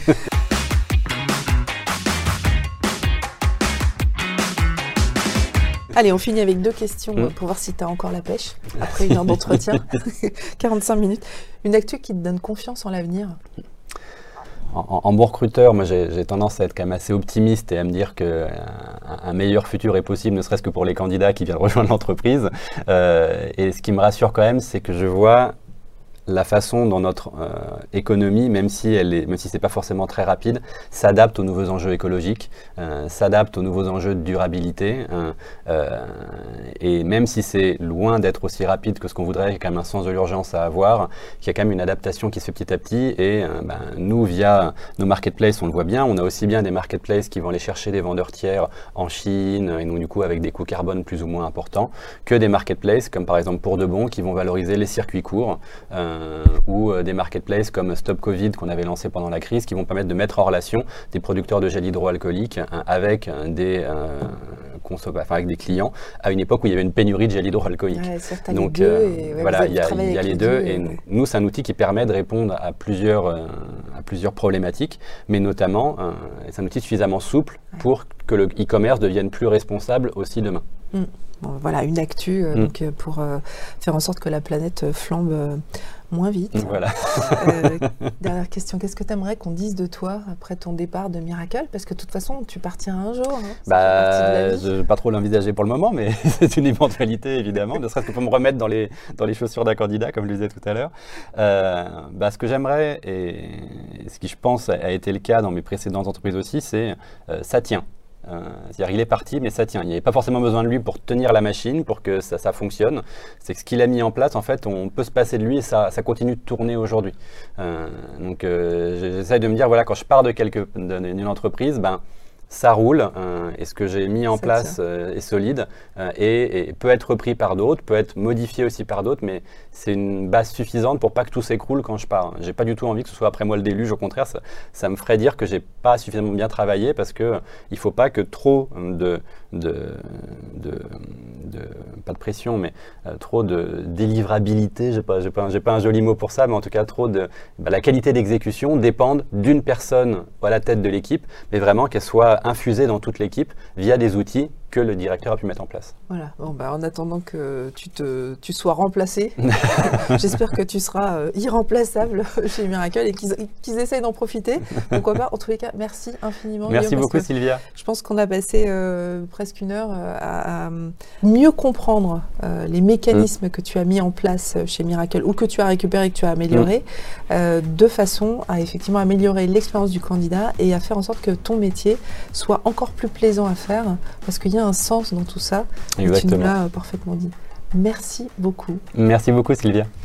Allez, on finit avec deux questions mmh. pour voir si tu as encore la pêche après une heure d'entretien. quarante-cinq minutes. Une actu qui te donne confiance en l'avenir? En, en bon recruteur, moi j'ai tendance à être quand même assez optimiste et à me dire qu'un un meilleur futur est possible, ne serait-ce que pour les candidats qui viennent rejoindre l'entreprise. Euh, et ce qui me rassure quand même, c'est que je vois la façon dont notre euh, économie, même si elle est, même si c'est pas forcément très rapide, s'adapte aux nouveaux enjeux écologiques, euh, s'adapte aux nouveaux enjeux de durabilité, euh, euh, et même si c'est loin d'être aussi rapide que ce qu'on voudrait, il y a quand même un sens de l'urgence à avoir, il y a quand même une adaptation qui se fait petit à petit, et euh, ben, nous, via nos marketplaces, on le voit bien, on a aussi bien des marketplaces qui vont aller chercher des vendeurs tiers en Chine, et donc du coup avec des coûts carbone plus ou moins importants, que des marketplaces, comme par exemple Pour de Bon, qui vont valoriser les circuits courts, euh, Euh, ou euh, des marketplaces comme Stop Covid qu'on avait lancé pendant la crise qui vont permettre de mettre en relation des producteurs de gel hydroalcoolique hein, avec, euh, des, euh, enfin, avec des clients à une époque où il y avait une pénurie de gel hydroalcoolique. Ouais, Donc euh, et, ouais, voilà, il y a, il y a les deux. Et, et ouais. nous, c'est un outil qui permet de répondre à plusieurs, euh, à plusieurs problématiques, mais notamment, euh, c'est un outil suffisamment souple ouais. pour que le e-commerce devienne plus responsable aussi demain. Mm. bon, voilà, une actu euh, mmh. donc, pour euh, faire en sorte que la planète flambe euh, moins vite. Voilà. euh, dernière question, qu'est-ce que tu aimerais qu'on dise de toi après ton départ de Miracle? Parce que de toute façon, tu partiras un jour. Hein, bah, je ne vais pas trop l'envisager pour le moment, mais c'est une éventualité, évidemment, ne serait-ce que pour me remettre dans les, dans les chaussures d'un candidat, comme je le disais tout à l'heure. Euh, bah, ce que j'aimerais, et ce qui, je pense, a été le cas dans mes précédentes entreprises aussi, c'est euh, ça tient. Euh, c'est-à-dire il est parti, mais ça tient. Il n'y avait pas forcément besoin de lui pour tenir la machine, pour que ça, ça fonctionne. C'est que ce qu'il a mis en place, en fait, on peut se passer de lui et ça, ça continue de tourner aujourd'hui. Euh, donc euh, j'essaie de me dire, voilà, quand je pars de quelque, d'une entreprise, ben, ça roule, euh, et ce que j'ai mis en ça place euh, est solide euh, et, et peut être repris par d'autres, peut être modifié aussi par d'autres, mais c'est une base suffisante pour pas que tout s'écroule quand je pars. J'ai pas du tout envie que ce soit après moi le déluge, au contraire, ça, ça me ferait dire que j'ai pas suffisamment bien travaillé parce que euh, il faut pas que trop de, de, de, de pas de pression, mais euh, trop de délivrabilité, j'ai pas, j'ai pas, j'ai pas un joli mot pour ça, mais en tout cas trop de bah, la qualité d'exécution dépende d'une personne à la tête de l'équipe, mais vraiment qu'elle soit infusée dans toute l'équipe via des outils que le directeur a pu mettre en place. Voilà. Bon, bah, en attendant que tu, te, tu sois remplacé, j'espère que tu seras euh, irremplaçable chez Miracle et qu'ils, qu'ils essayent d'en profiter. Pourquoi pas. En tous les cas, merci infiniment. Merci Guillaume, beaucoup, Sylvia. Je pense qu'on a passé euh, presque une heure euh, à, à mieux comprendre euh, les mécanismes mmh. que tu as mis en place chez Miracle ou que tu as récupéré et que tu as amélioré, mmh. euh, de façon à effectivement améliorer l'expérience du candidat et à faire en sorte que ton métier soit encore plus plaisant à faire, parce qu'il y a un sens dans tout ça. Exactement. Et tu nous l'as parfaitement dit. Merci beaucoup. Merci beaucoup, Sylvia.